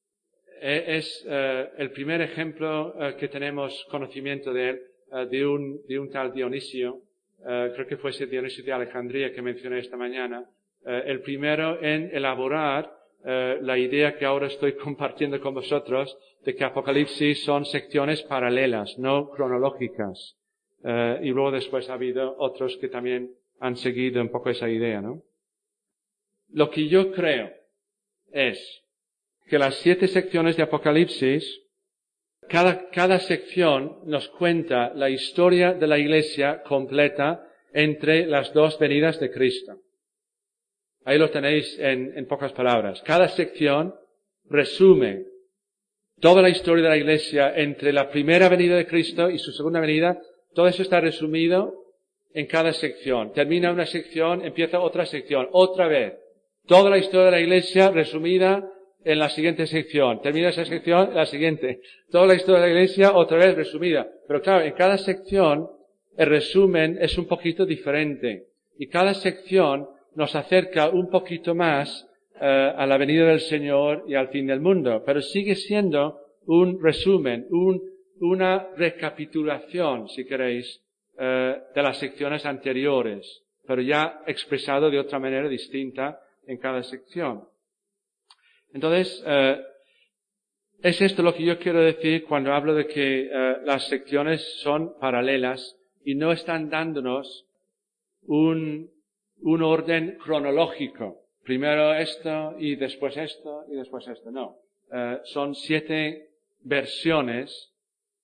eh, es uh, el primer ejemplo uh, que tenemos conocimiento de él, uh, de un, de un tal Dionisio. Uh, creo que fue ese Dionisio de Alejandría que mencioné esta mañana, uh, el primero en elaborar uh, la idea que ahora estoy compartiendo con vosotros, de que Apocalipsis son secciones paralelas, no cronológicas. Eh, y luego después ha habido otros que también han seguido un poco esa idea, ¿no? Lo que yo creo es que las siete secciones de Apocalipsis, cada, cada sección nos cuenta la historia de la Iglesia completa entre las dos venidas de Cristo. Ahí lo tenéis en, en pocas palabras. Cada sección resume toda la historia de la Iglesia entre la primera venida de Cristo y su segunda venida. Todo eso está resumido en cada sección. Termina una sección, empieza otra sección, otra vez. Toda la historia de la Iglesia resumida en la siguiente sección. Termina esa sección, en la siguiente. Toda la historia de la Iglesia otra vez resumida. Pero claro, en cada sección el resumen es un poquito diferente. Y cada sección nos acerca un poquito más uh, a la venida del Señor y al fin del mundo. Pero sigue siendo un resumen, un, una recapitulación, si queréis, uh, de las secciones anteriores. Pero ya expresado de otra manera distinta en cada sección. Entonces, uh, es esto lo que yo quiero decir cuando hablo de que uh, las secciones son paralelas y no están dándonos un, un orden cronológico. Primero esto y después esto y después esto. No. Uh, son siete versiones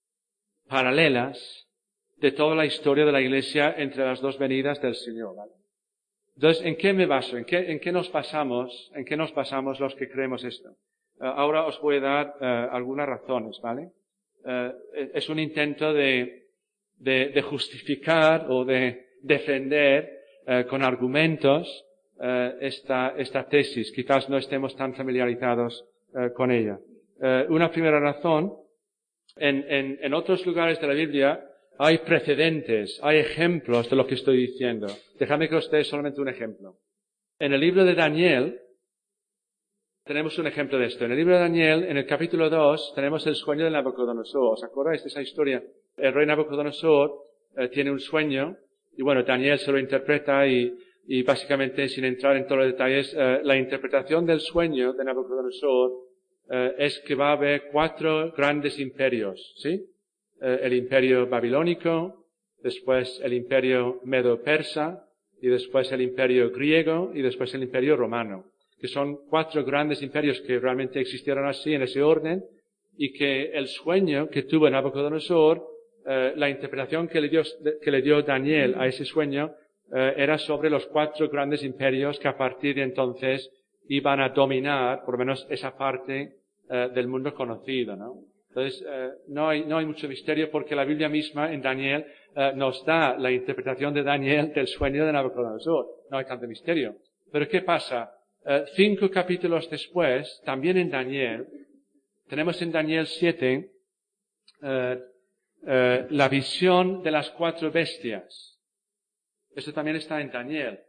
paralelas de toda la historia de la Iglesia entre las dos venidas del Señor, ¿vale? Entonces, ¿en qué me baso? ¿En qué, en qué nos basamos? ¿En qué nos basamos los que creemos esto? Uh, ahora os voy a dar uh, algunas razones, ¿vale? Uh, es un intento de, de, de justificar o de defender uh, con argumentos uh, esta, esta tesis. Quizás no estemos tan familiarizados uh, con ella. Uh, una primera razón, en, en, en otros lugares de la Biblia hay precedentes, hay ejemplos de lo que estoy diciendo. Déjame que os dé solamente un ejemplo. En el libro de Daniel, tenemos un ejemplo de esto. En el libro de Daniel, en el capítulo dos, tenemos el sueño de Nabucodonosor. ¿Os acordáis de esa historia? El rey Nabucodonosor eh, tiene un sueño, y bueno, Daniel se lo interpreta y, y básicamente, sin entrar en todos los detalles, eh, la interpretación del sueño de Nabucodonosor eh, es que va a haber cuatro grandes imperios, ¿sí? El imperio babilónico, después el imperio medo-persa, y después el imperio griego, y después el imperio romano, que son cuatro grandes imperios que realmente existieron así, en ese orden, y que el sueño que tuvo Nabucodonosor, eh, la interpretación que le dio, que le dio Daniel a ese sueño, eh, era sobre los cuatro grandes imperios que a partir de entonces iban a dominar, por lo menos esa parte eh, del mundo conocido, ¿no? Entonces, eh, no hay, no hay mucho misterio porque la Biblia misma en Daniel eh, nos da la interpretación de Daniel del sueño de Nabucodonosor. No hay tanto misterio. Pero ¿qué pasa? Eh, cinco capítulos después, también en Daniel, tenemos en Daniel siete eh, eh, la visión de las cuatro bestias. Eso también está en Daniel.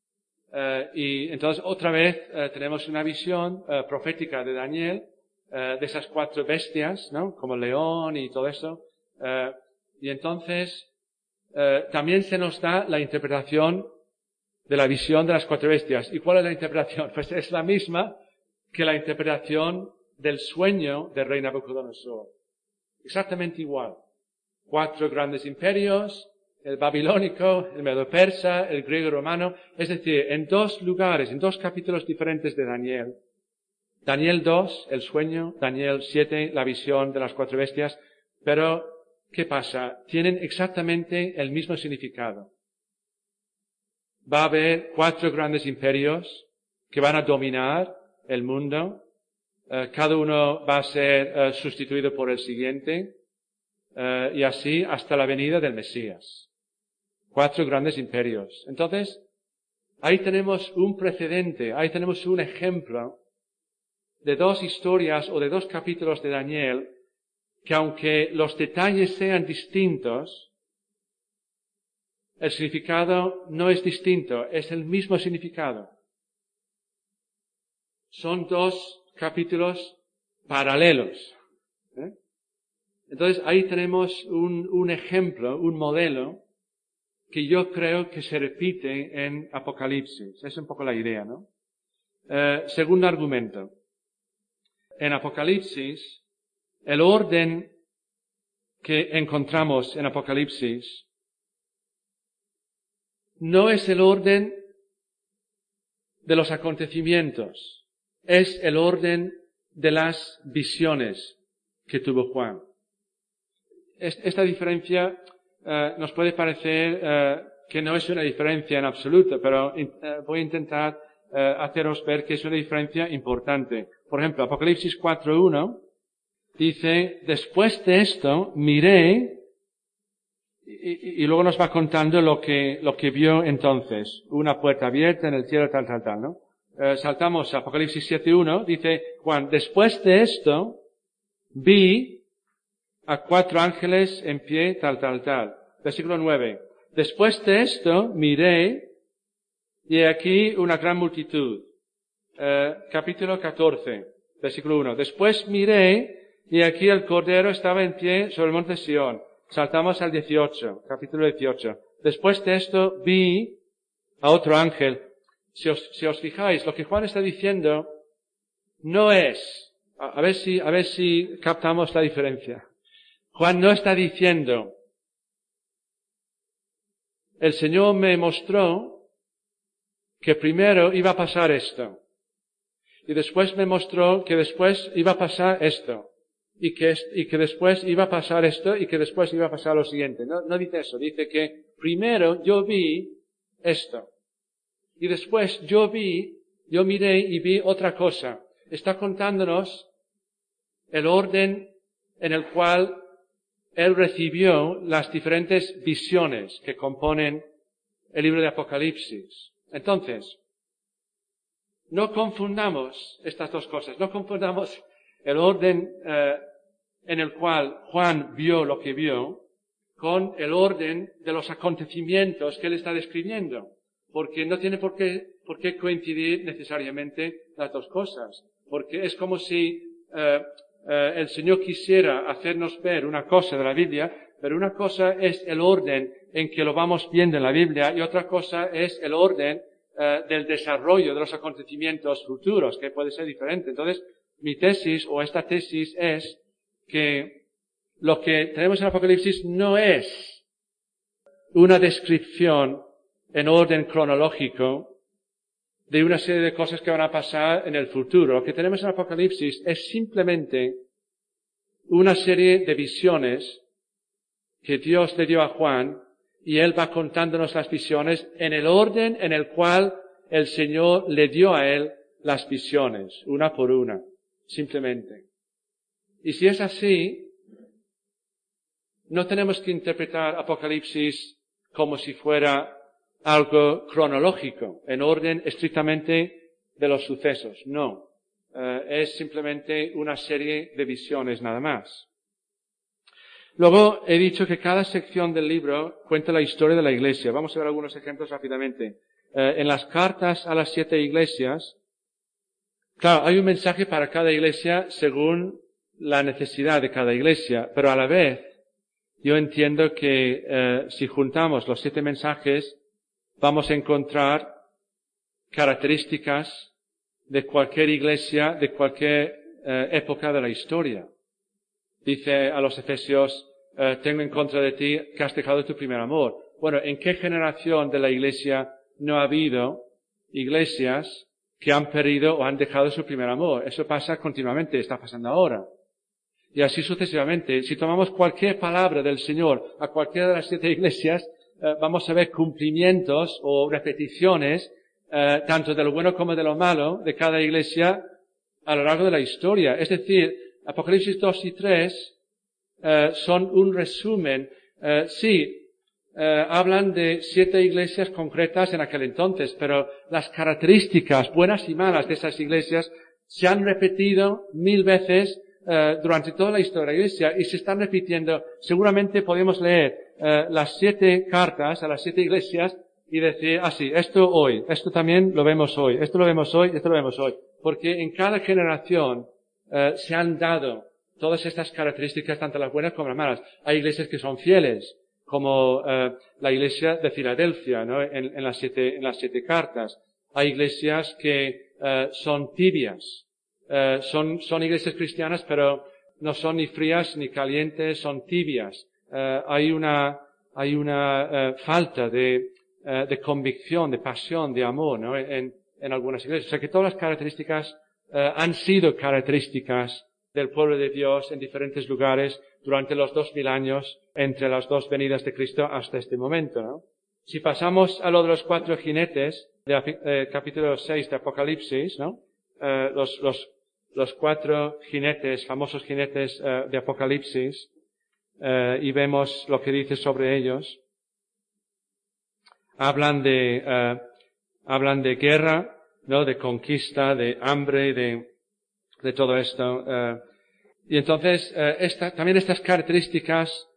Eh, y entonces otra vez eh, tenemos una visión eh, profética de Daniel, Uh, de esas cuatro bestias, ¿no? Como el león y todo eso. Uh, y entonces, uh, también se nos da la interpretación de la visión de las cuatro bestias. ¿Y cuál es la interpretación? Pues es la misma que la interpretación del sueño del rey Nabucodonosor. Exactamente igual. Cuatro grandes imperios, el babilónico, el medo-persa, el griego-romano. Es decir, en dos lugares, en dos capítulos diferentes de Daniel. Daniel dos, el sueño, Daniel siete, la visión de las cuatro bestias, pero ¿qué pasa? Tienen exactamente el mismo significado. Va a haber cuatro grandes imperios que van a dominar el mundo, uh, cada uno va a ser uh, sustituido por el siguiente, uh, y así hasta la venida del Mesías. Cuatro grandes imperios. Entonces, ahí tenemos un precedente, ahí tenemos un ejemplo de dos historias o de dos capítulos de Daniel que aunque los detalles sean distintos, el significado no es distinto, es el mismo significado. Son dos capítulos paralelos. ¿eh? Entonces ahí tenemos un, un ejemplo, un modelo que yo creo que se repite en Apocalipsis. Es un poco la idea, ¿no? Eh, segundo argumento. En Apocalipsis, el orden que encontramos en Apocalipsis no es el orden de los acontecimientos, es el orden de las visiones que tuvo Juan. Esta diferencia eh, nos puede parecer eh, que no es una diferencia en absoluto, pero eh, voy a intentar eh, haceros ver que es una diferencia importante. Por ejemplo, Apocalipsis cuatro uno dice, después de esto miré, y, y luego nos va contando lo que, lo que vio entonces. Una puerta abierta en el cielo, tal, tal, tal, ¿no? Eh, saltamos a Apocalipsis siete uno, dice Juan, después de esto vi a cuatro ángeles en pie, tal, tal, tal. Versículo nueve. Después de esto miré, y he aquí una gran multitud. Eh, capítulo catorce, versículo uno. Después miré, y aquí el Cordero estaba en pie sobre el monte Sión. Saltamos al dieciocho, capítulo dieciocho. Después de esto vi a otro ángel. Si os, si os fijáis, lo que Juan está diciendo no es, a, a ver si, a ver si captamos la diferencia. Juan no está diciendo, el Señor me mostró que primero iba a pasar esto, y después me mostró que después iba a pasar esto, y que, y que después iba a pasar esto, y que después iba a pasar lo siguiente. No, no dice eso, dice que primero yo vi esto, y después yo vi, yo miré y vi otra cosa. Está contándonos el orden en el cual Él recibió las diferentes visiones que componen el libro de Apocalipsis. Entonces, no confundamos estas dos cosas. No confundamos el orden eh, en el cual Juan vio lo que vio con el orden de los acontecimientos que él está describiendo. Porque no tiene por qué, por qué coincidir necesariamente las dos cosas. Porque es como si eh, eh, el Señor quisiera hacernos ver una cosa de la Biblia, pero una cosa es el orden en que lo vamos viendo en la Biblia y otra cosa es el orden eh, del desarrollo de los acontecimientos futuros, que puede ser diferente. Entonces, mi tesis o esta tesis es que lo que tenemos en Apocalipsis no es una descripción en orden cronológico de una serie de cosas que van a pasar en el futuro. Lo que tenemos en Apocalipsis es simplemente una serie de visiones que Dios le dio a Juan y él va contándonos las visiones en el orden en el cual el Señor le dio a él las visiones, una por una, simplemente. Y si es así, no tenemos que interpretar Apocalipsis como si fuera algo cronológico, en orden estrictamente de los sucesos. No, eh, es simplemente una serie de visiones nada más. Luego he dicho que cada sección del libro cuenta la historia de la iglesia. Vamos a ver algunos ejemplos rápidamente. Eh, en las cartas a las siete iglesias, claro, hay un mensaje para cada iglesia según la necesidad de cada iglesia, pero a la vez yo entiendo que eh, si juntamos los siete mensajes vamos a encontrar características de cualquier iglesia, de cualquier eh, época de la historia. Dice a los Efesios, eh, tengo en contra de ti que has dejado tu primer amor. Bueno, ¿en qué generación de la iglesia no ha habido iglesias que han perdido o han dejado su primer amor? Eso pasa continuamente, está pasando ahora. Y así sucesivamente. Si tomamos cualquier palabra del Señor a cualquiera de las siete iglesias, eh, vamos a ver cumplimientos o repeticiones, eh, tanto de lo bueno como de lo malo, de cada iglesia a lo largo de la historia. Es decir, Apocalipsis dos y tres eh, son un resumen. Eh, sí, eh, hablan de siete iglesias concretas en aquel entonces, pero las características buenas y malas de esas iglesias se han repetido mil veces eh, durante toda la historia de la iglesia y se están repitiendo. Seguramente podemos leer eh, las siete cartas a las siete iglesias y decir, ah sí, esto hoy, esto también lo vemos hoy, esto lo vemos hoy, esto lo vemos hoy. Porque en cada generación eh, se han dado todas estas características, tanto las buenas como las malas. Hay iglesias que son fieles, como eh, la iglesia de Filadelfia, ¿no? En, en las siete, en las siete cartas. Hay iglesias que eh, son tibias. Eh, son, son iglesias cristianas, pero no son ni frías ni calientes, son tibias. Eh, hay una, hay una eh, falta de uh, de convicción, de pasión, de amor, ¿no? En, en algunas iglesias. O sea que todas las características uh, han sido características del pueblo de Dios en diferentes lugares durante los dos mil años entre las dos venidas de Cristo hasta este momento, ¿no? Si pasamos a lo de los cuatro jinetes, de eh, capítulo seis de Apocalipsis, ¿no? Eh, los, los, los cuatro jinetes, famosos jinetes eh, de Apocalipsis, eh, y vemos lo que dice sobre ellos. Hablan de, eh, hablan de guerra, ¿no? De conquista, de hambre, de, de todo esto. Eh, y entonces, eh, esta, también estas características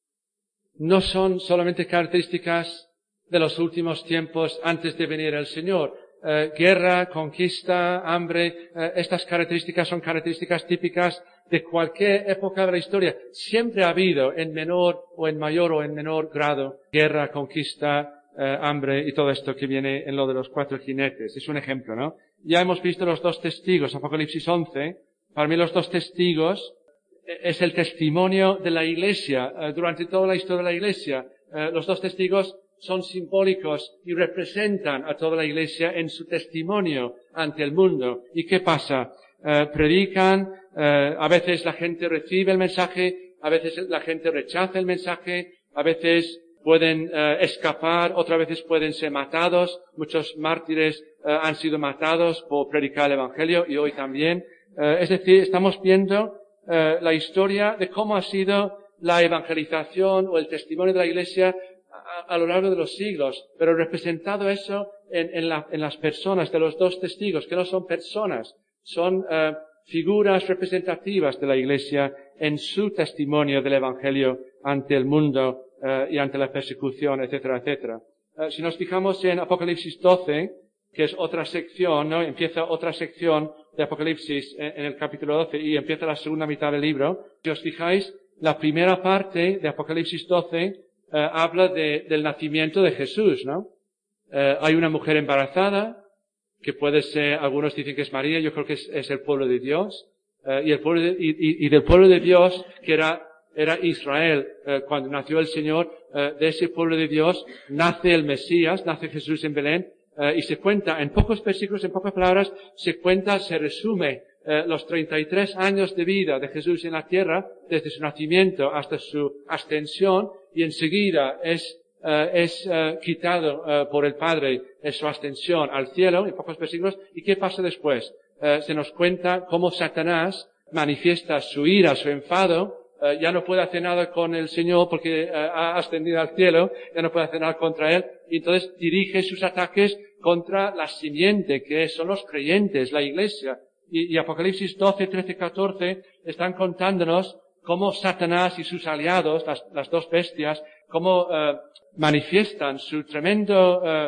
no son solamente características de los últimos tiempos antes de venir el Señor. Eh, guerra, conquista, hambre, eh, estas características son características típicas de cualquier época de la historia. Siempre ha habido, en menor o en mayor o en menor grado, guerra, conquista, eh, hambre y todo esto que viene en lo de los cuatro jinetes. Es un ejemplo, ¿no? Ya hemos visto los dos testigos, Apocalipsis once. Para mí los dos testigos es el testimonio de la Iglesia, eh, durante toda la historia de la Iglesia. Eh, los dos testigos son simbólicos y representan a toda la Iglesia en su testimonio ante el mundo. ¿Y qué pasa? Eh, predican, eh, a veces la gente recibe el mensaje, a veces la gente rechaza el mensaje, a veces pueden eh, escapar, otras veces pueden ser matados. Muchos mártires eh, han sido matados por predicar el Evangelio y hoy también. Eh, es decir, estamos viendo eh, la historia de cómo ha sido la evangelización o el testimonio de la Iglesia a lo largo de los siglos, pero representado eso en, en, la, en las personas de los dos testigos, que no son personas, son uh, figuras representativas de la Iglesia en su testimonio del Evangelio ante el mundo uh, y ante la persecución, etcétera, etcétera. Uh, si nos fijamos en Apocalipsis doce, que es otra sección, ¿no? Empieza otra sección de Apocalipsis en, en el capítulo doce y empieza la segunda mitad del libro. Si os fijáis, la primera parte de Apocalipsis doce Uh, habla de, del nacimiento de Jesús, ¿no? Uh, hay una mujer embarazada, que puede ser, algunos dicen que es María, yo creo que es, es el pueblo de Dios, uh, y el pueblo de, y, y, y del pueblo de Dios, que era, era Israel, uh, cuando nació el Señor, uh, de ese pueblo de Dios, nace el Mesías, nace Jesús en Belén, uh, y se cuenta, en pocos versículos, en pocas palabras, se cuenta, se resume, uh, los treinta y tres años de vida de Jesús en la tierra, desde su nacimiento hasta su ascensión, y enseguida es, uh, es uh, quitado uh, por el Padre en su ascensión al cielo, en pocos versículos. ¿Y qué pasa después? Uh, se nos cuenta cómo Satanás manifiesta su ira, su enfado, uh, ya no puede hacer nada con el Señor porque uh, ha ascendido al cielo, ya no puede hacer nada contra él, y entonces dirige sus ataques contra la simiente, que son los creyentes, la Iglesia. Y, y Apocalipsis doce, trece, catorce están contándonos cómo Satanás y sus aliados, las, las dos bestias, cómo uh, manifiestan su tremendo uh,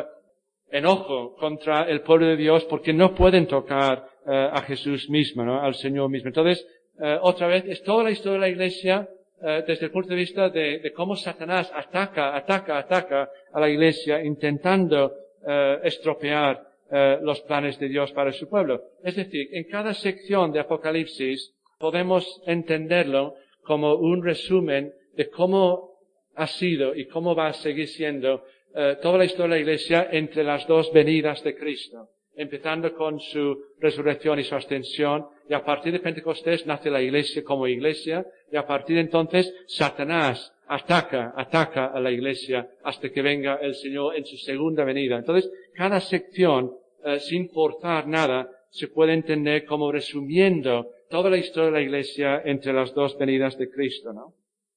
enojo contra el pueblo de Dios porque no pueden tocar uh, a Jesús mismo, ¿no? Al Señor mismo. Entonces, uh, otra vez, es toda la historia de la Iglesia uh, desde el punto de vista de, de cómo Satanás ataca, ataca, ataca a la Iglesia intentando uh, estropear uh, los planes de Dios para su pueblo. Es decir, en cada sección de Apocalipsis podemos entenderlo como un resumen de cómo ha sido y cómo va a seguir siendo uh, toda la historia de la Iglesia entre las dos venidas de Cristo, empezando con su resurrección y su ascensión, y a partir de Pentecostés nace la Iglesia como Iglesia, y a partir de entonces Satanás ataca, ataca a la Iglesia hasta que venga el Señor en su segunda venida. Entonces, cada sección, uh, sin forzar nada, se puede entender como resumiendo toda la historia de la Iglesia entre las dos venidas de Cristo, ¿no?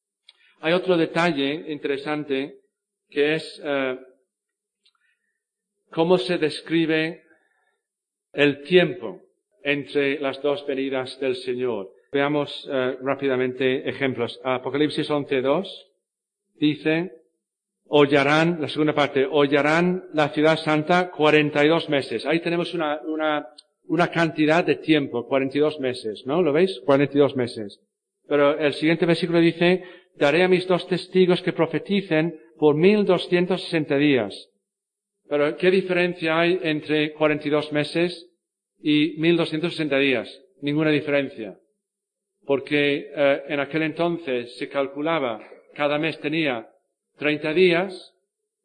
Hay otro detalle interesante que es uh, cómo se describe el tiempo entre las dos venidas del Señor. Veamos uh, rápidamente ejemplos. Apocalipsis once dos dice, hollarán, la segunda parte, hollarán la ciudad santa cuarenta y dos meses. Ahí tenemos una, una una cantidad de tiempo, cuarenta y dos meses, ¿no? ¿Lo veis? cuarenta y dos meses. Pero el siguiente versículo dice, daré a mis dos testigos que profeticen por mil doscientos sesenta días. Pero, ¿qué diferencia hay entre cuarenta y dos meses y mil doscientos sesenta días? Ninguna diferencia. Porque eh, en aquel entonces se calculaba, cada mes tenía treinta días,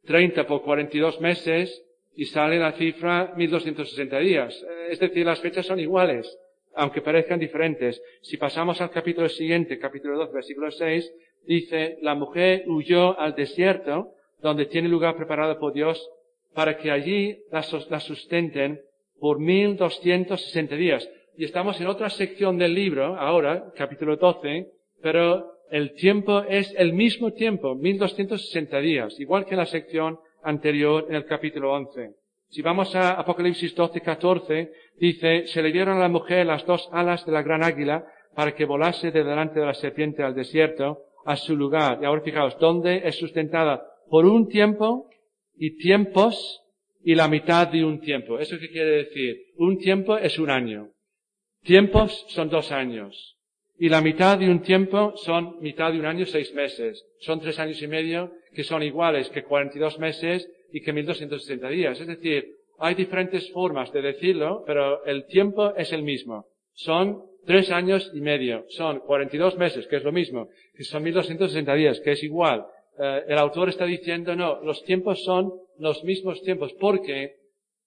treinta por cuarenta y dos meses y sale la cifra mil doscientos sesenta días. Es decir, las fechas son iguales, aunque parezcan diferentes. Si pasamos al capítulo siguiente, capítulo doce, versículo seis, dice, la mujer huyó al desierto, donde tiene lugar preparado por Dios, para que allí la sustenten por mil doscientos sesenta días. Y estamos en otra sección del libro, ahora, capítulo doce, pero el tiempo es el mismo tiempo, mil doscientos sesenta días, igual que en la sección anterior en el capítulo once. Si vamos a Apocalipsis doce, catorce, dice, se le dieron a la mujer las dos alas de la gran águila para que volase de delante de la serpiente al desierto, a su lugar. Y ahora fijaos, ¿dónde es sustentada? Por un tiempo y tiempos y la mitad de un tiempo. ¿Eso qué quiere decir? Un tiempo es un año. Tiempos son dos años. Y la mitad de un tiempo son mitad de un año, seis meses. Son tres años y medio que son iguales que cuarenta y dos meses y que mil doscientos sesenta días. Es decir, hay diferentes formas de decirlo, pero el tiempo es el mismo. Son tres años y medio. Son cuarenta y dos meses, que es lo mismo, que son mil doscientos sesenta días, que es igual. Eh, el autor está diciendo, no, los tiempos son los mismos tiempos, porque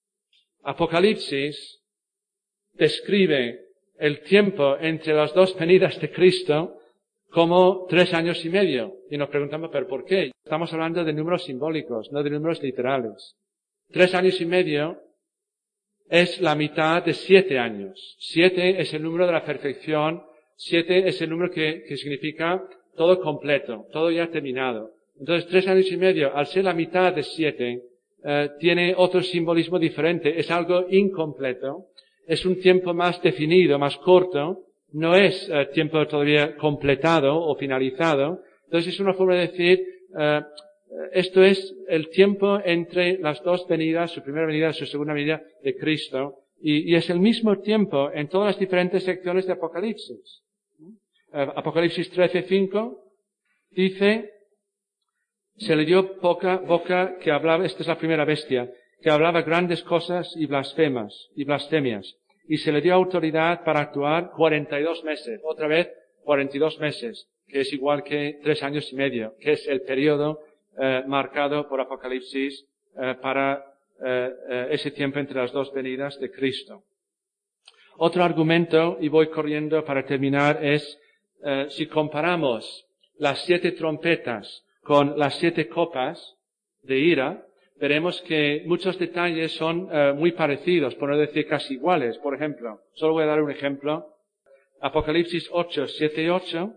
Apocalipsis describe el tiempo entre las dos venidas de Cristo como tres años y medio. Y nos preguntamos, ¿pero por qué? Estamos hablando de números simbólicos, no de números literales. Tres años y medio es la mitad de siete años. Siete es el número de la perfección. Siete es el número que, que significa todo completo, todo ya terminado. Entonces, tres años y medio, al ser la mitad de siete, eh, tiene otro simbolismo diferente. Es algo incompleto. Es un tiempo más definido, más corto. No es eh, tiempo todavía completado o finalizado. Entonces, es una forma de decir, eh, esto es el tiempo entre las dos venidas, su primera venida y su segunda venida de Cristo. Y, y es el mismo tiempo en todas las diferentes secciones de Apocalipsis. Eh, Apocalipsis trece, cinco dice, se le dio boca, boca que hablaba, esta es la primera bestia, que hablaba grandes cosas y blasfemas, y blasfemias. Y se le dio autoridad para actuar cuarenta y dos meses. Otra vez, cuarenta y dos meses, que es igual que tres años y medio, que es el periodo eh, marcado por Apocalipsis eh, para eh, eh, ese tiempo entre las dos venidas de Cristo. Otro argumento, y voy corriendo para terminar, es eh, si comparamos las siete trompetas con las siete copas de ira, veremos que muchos detalles son eh, muy parecidos, por no decir casi iguales. Por ejemplo, solo voy a dar un ejemplo. Apocalipsis ocho, siete y ocho.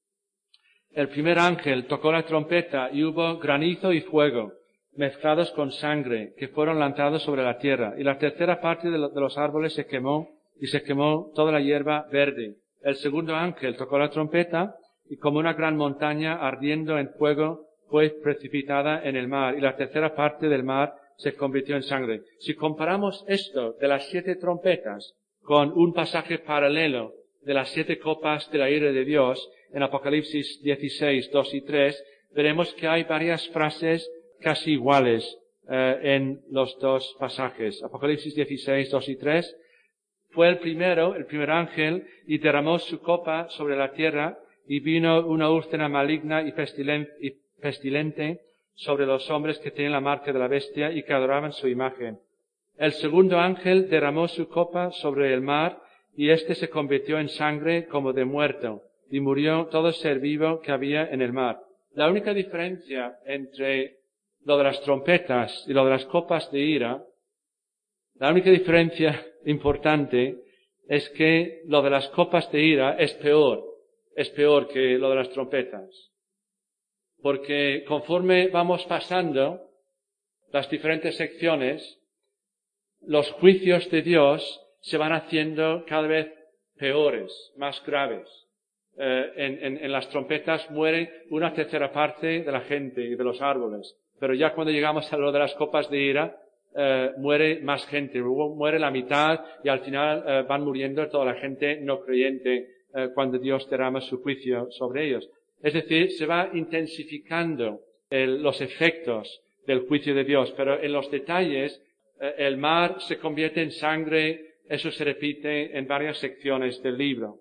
El primer ángel tocó la trompeta y hubo granizo y fuego mezclados con sangre que fueron lanzados sobre la tierra. Y la tercera parte de, lo, de los árboles se quemó y se quemó toda la hierba verde. El segundo ángel tocó la trompeta y como una gran montaña ardiendo en fuego fue precipitada en el mar y la tercera parte del mar se convirtió en sangre. Si comparamos esto de las siete trompetas con un pasaje paralelo de las siete copas de la ira de Dios en Apocalipsis dieciséis, dos y tres, veremos que hay varias frases casi iguales eh, en los dos pasajes. Apocalipsis dieciséis, dos y tres. Fue el primero, el primer ángel, y derramó su copa sobre la tierra y vino una úlcera maligna y pestilente, y pestilente sobre los hombres que tienen la marca de la bestia y que adoraban su imagen. El segundo ángel derramó su copa sobre el mar y éste se convirtió en sangre como de muerto y murió todo ser vivo que había en el mar. La única diferencia entre lo de las trompetas y lo de las copas de ira, la única diferencia importante es que lo de las copas de ira es peor, es peor que lo de las trompetas. Porque conforme vamos pasando las diferentes secciones, los juicios de Dios se van haciendo cada vez peores, más graves. Eh, en, en, en las trompetas muere una tercera parte de la gente y de los árboles. Pero ya cuando llegamos a lo de las copas de ira, eh, muere más gente, muere la mitad y al final eh, van muriendo toda la gente no creyente eh, cuando Dios derrama su juicio sobre ellos. Es decir, se va intensificando el, los efectos del juicio de Dios, pero en los detalles, eh, el mar se convierte en sangre, eso se repite en varias secciones del libro.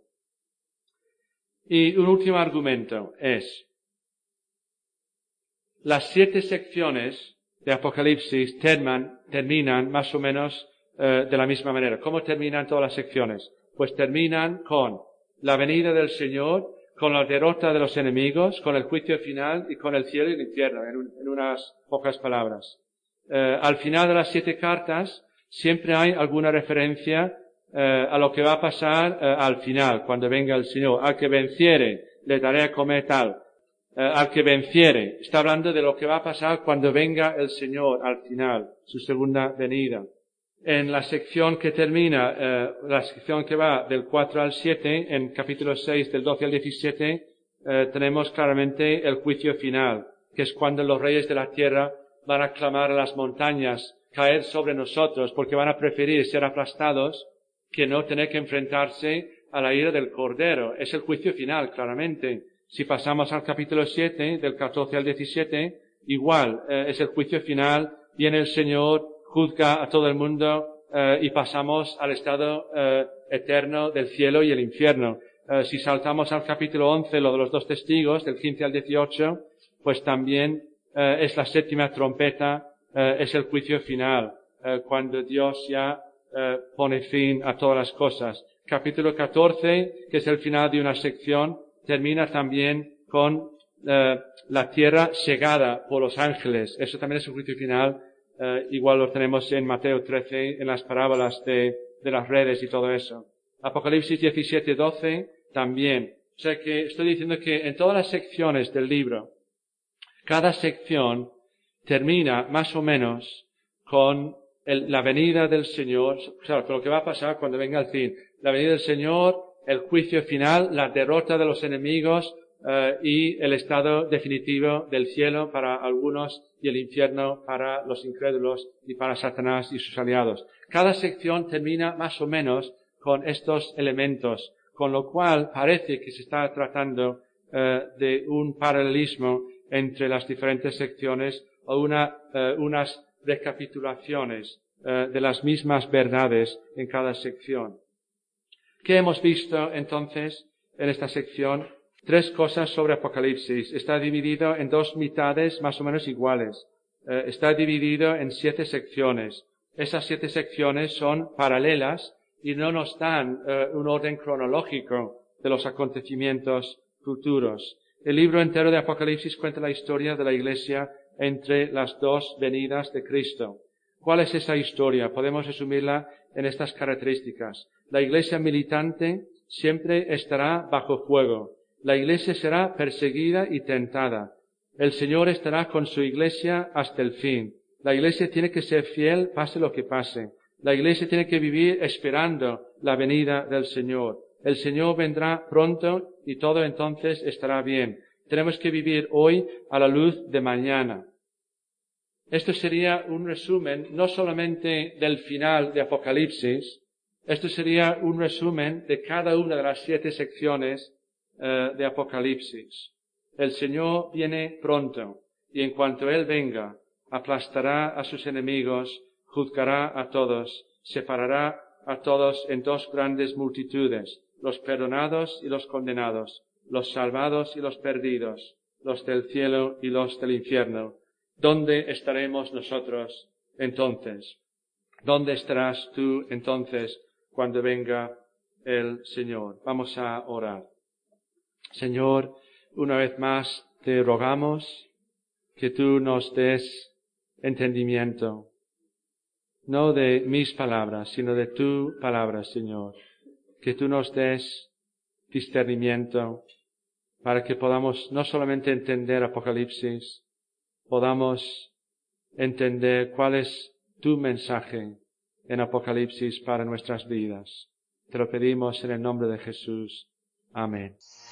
Y un último argumento es, las siete secciones de Apocalipsis terman, terminan más o menos eh, de la misma manera. ¿Cómo terminan todas las secciones? Pues terminan con la venida del Señor, con la derrota de los enemigos, con el juicio final y con el cielo y el infierno, en, un, en unas pocas palabras. Eh, al final de las siete cartas siempre hay alguna referencia eh, a lo que va a pasar eh, al final, cuando venga el Señor. Al que venciere, le daré a comer tal. Eh, al que venciere, está hablando de lo que va a pasar cuando venga el Señor al final, su segunda venida. En la sección que termina, eh, la sección que va del cuatro al siete, en capítulo seis, del doce al diecisiete, eh, tenemos claramente el juicio final, que es cuando los reyes de la tierra van a clamar a las montañas, caer sobre nosotros, porque van a preferir ser aplastados que no tener que enfrentarse a la ira del Cordero. Es el juicio final, claramente. Si pasamos al capítulo siete, del catorce al diecisiete, igual, eh, es el juicio final, viene el Señor, juzga a todo el mundo eh, y pasamos al estado eh, eterno del cielo y el infierno. Eh, si saltamos al capítulo once, lo de los dos testigos, del quince al dieciocho, pues también eh, es la séptima trompeta, eh, es el juicio final, eh, cuando Dios ya eh, pone fin a todas las cosas. Capítulo catorce, que es el final de una sección, termina también con eh, la tierra segada por los ángeles. Eso también es un juicio final. Uh, igual lo tenemos en Mateo trece, en las parábolas de, de las redes y todo eso. Apocalipsis diecisiete, doce, también. O sea que estoy diciendo que en todas las secciones del libro, cada sección termina más o menos con el, la venida del Señor, claro, con lo que va a pasar cuando venga el fin. La venida del Señor, el juicio final, la derrota de los enemigos, Uh, y el estado definitivo del cielo para algunos y el infierno para los incrédulos y para Satanás y sus aliados. Cada sección termina más o menos con estos elementos, con lo cual parece que se está tratando uh, de un paralelismo entre las diferentes secciones o una, uh, unas recapitulaciones uh, de las mismas verdades en cada sección. ¿Qué hemos visto entonces en esta sección? Tres cosas sobre Apocalipsis. Está dividido en dos mitades más o menos iguales. Eh, está dividido en siete secciones. Esas siete secciones son paralelas y no nos dan eh, un orden cronológico de los acontecimientos futuros. El libro entero de Apocalipsis cuenta la historia de la Iglesia entre las dos venidas de Cristo. ¿Cuál es esa historia? Podemos resumirla en estas características. La Iglesia militante siempre estará bajo fuego. La Iglesia será perseguida y tentada. El Señor estará con su Iglesia hasta el fin. La Iglesia tiene que ser fiel, pase lo que pase. La Iglesia tiene que vivir esperando la venida del Señor. El Señor vendrá pronto y todo entonces estará bien. Tenemos que vivir hoy a la luz de mañana. Esto sería un resumen no solamente del final de Apocalipsis, esto sería un resumen de cada una de las siete secciones de Apocalipsis. El Señor viene pronto y en cuanto Él venga, aplastará a sus enemigos, juzgará a todos, separará a todos en dos grandes multitudes, los perdonados y los condenados, los salvados y los perdidos, los del cielo y los del infierno. ¿Dónde estaremos nosotros entonces? ¿Dónde estarás tú entonces cuando venga el Señor? Vamos a orar. Señor, una vez más te rogamos que tú nos des entendimiento, no de mis palabras, sino de tu palabra, Señor. Que tú nos des discernimiento para que podamos no solamente entender Apocalipsis, podamos entender cuál es tu mensaje en Apocalipsis para nuestras vidas. Te lo pedimos en el nombre de Jesús. Amén.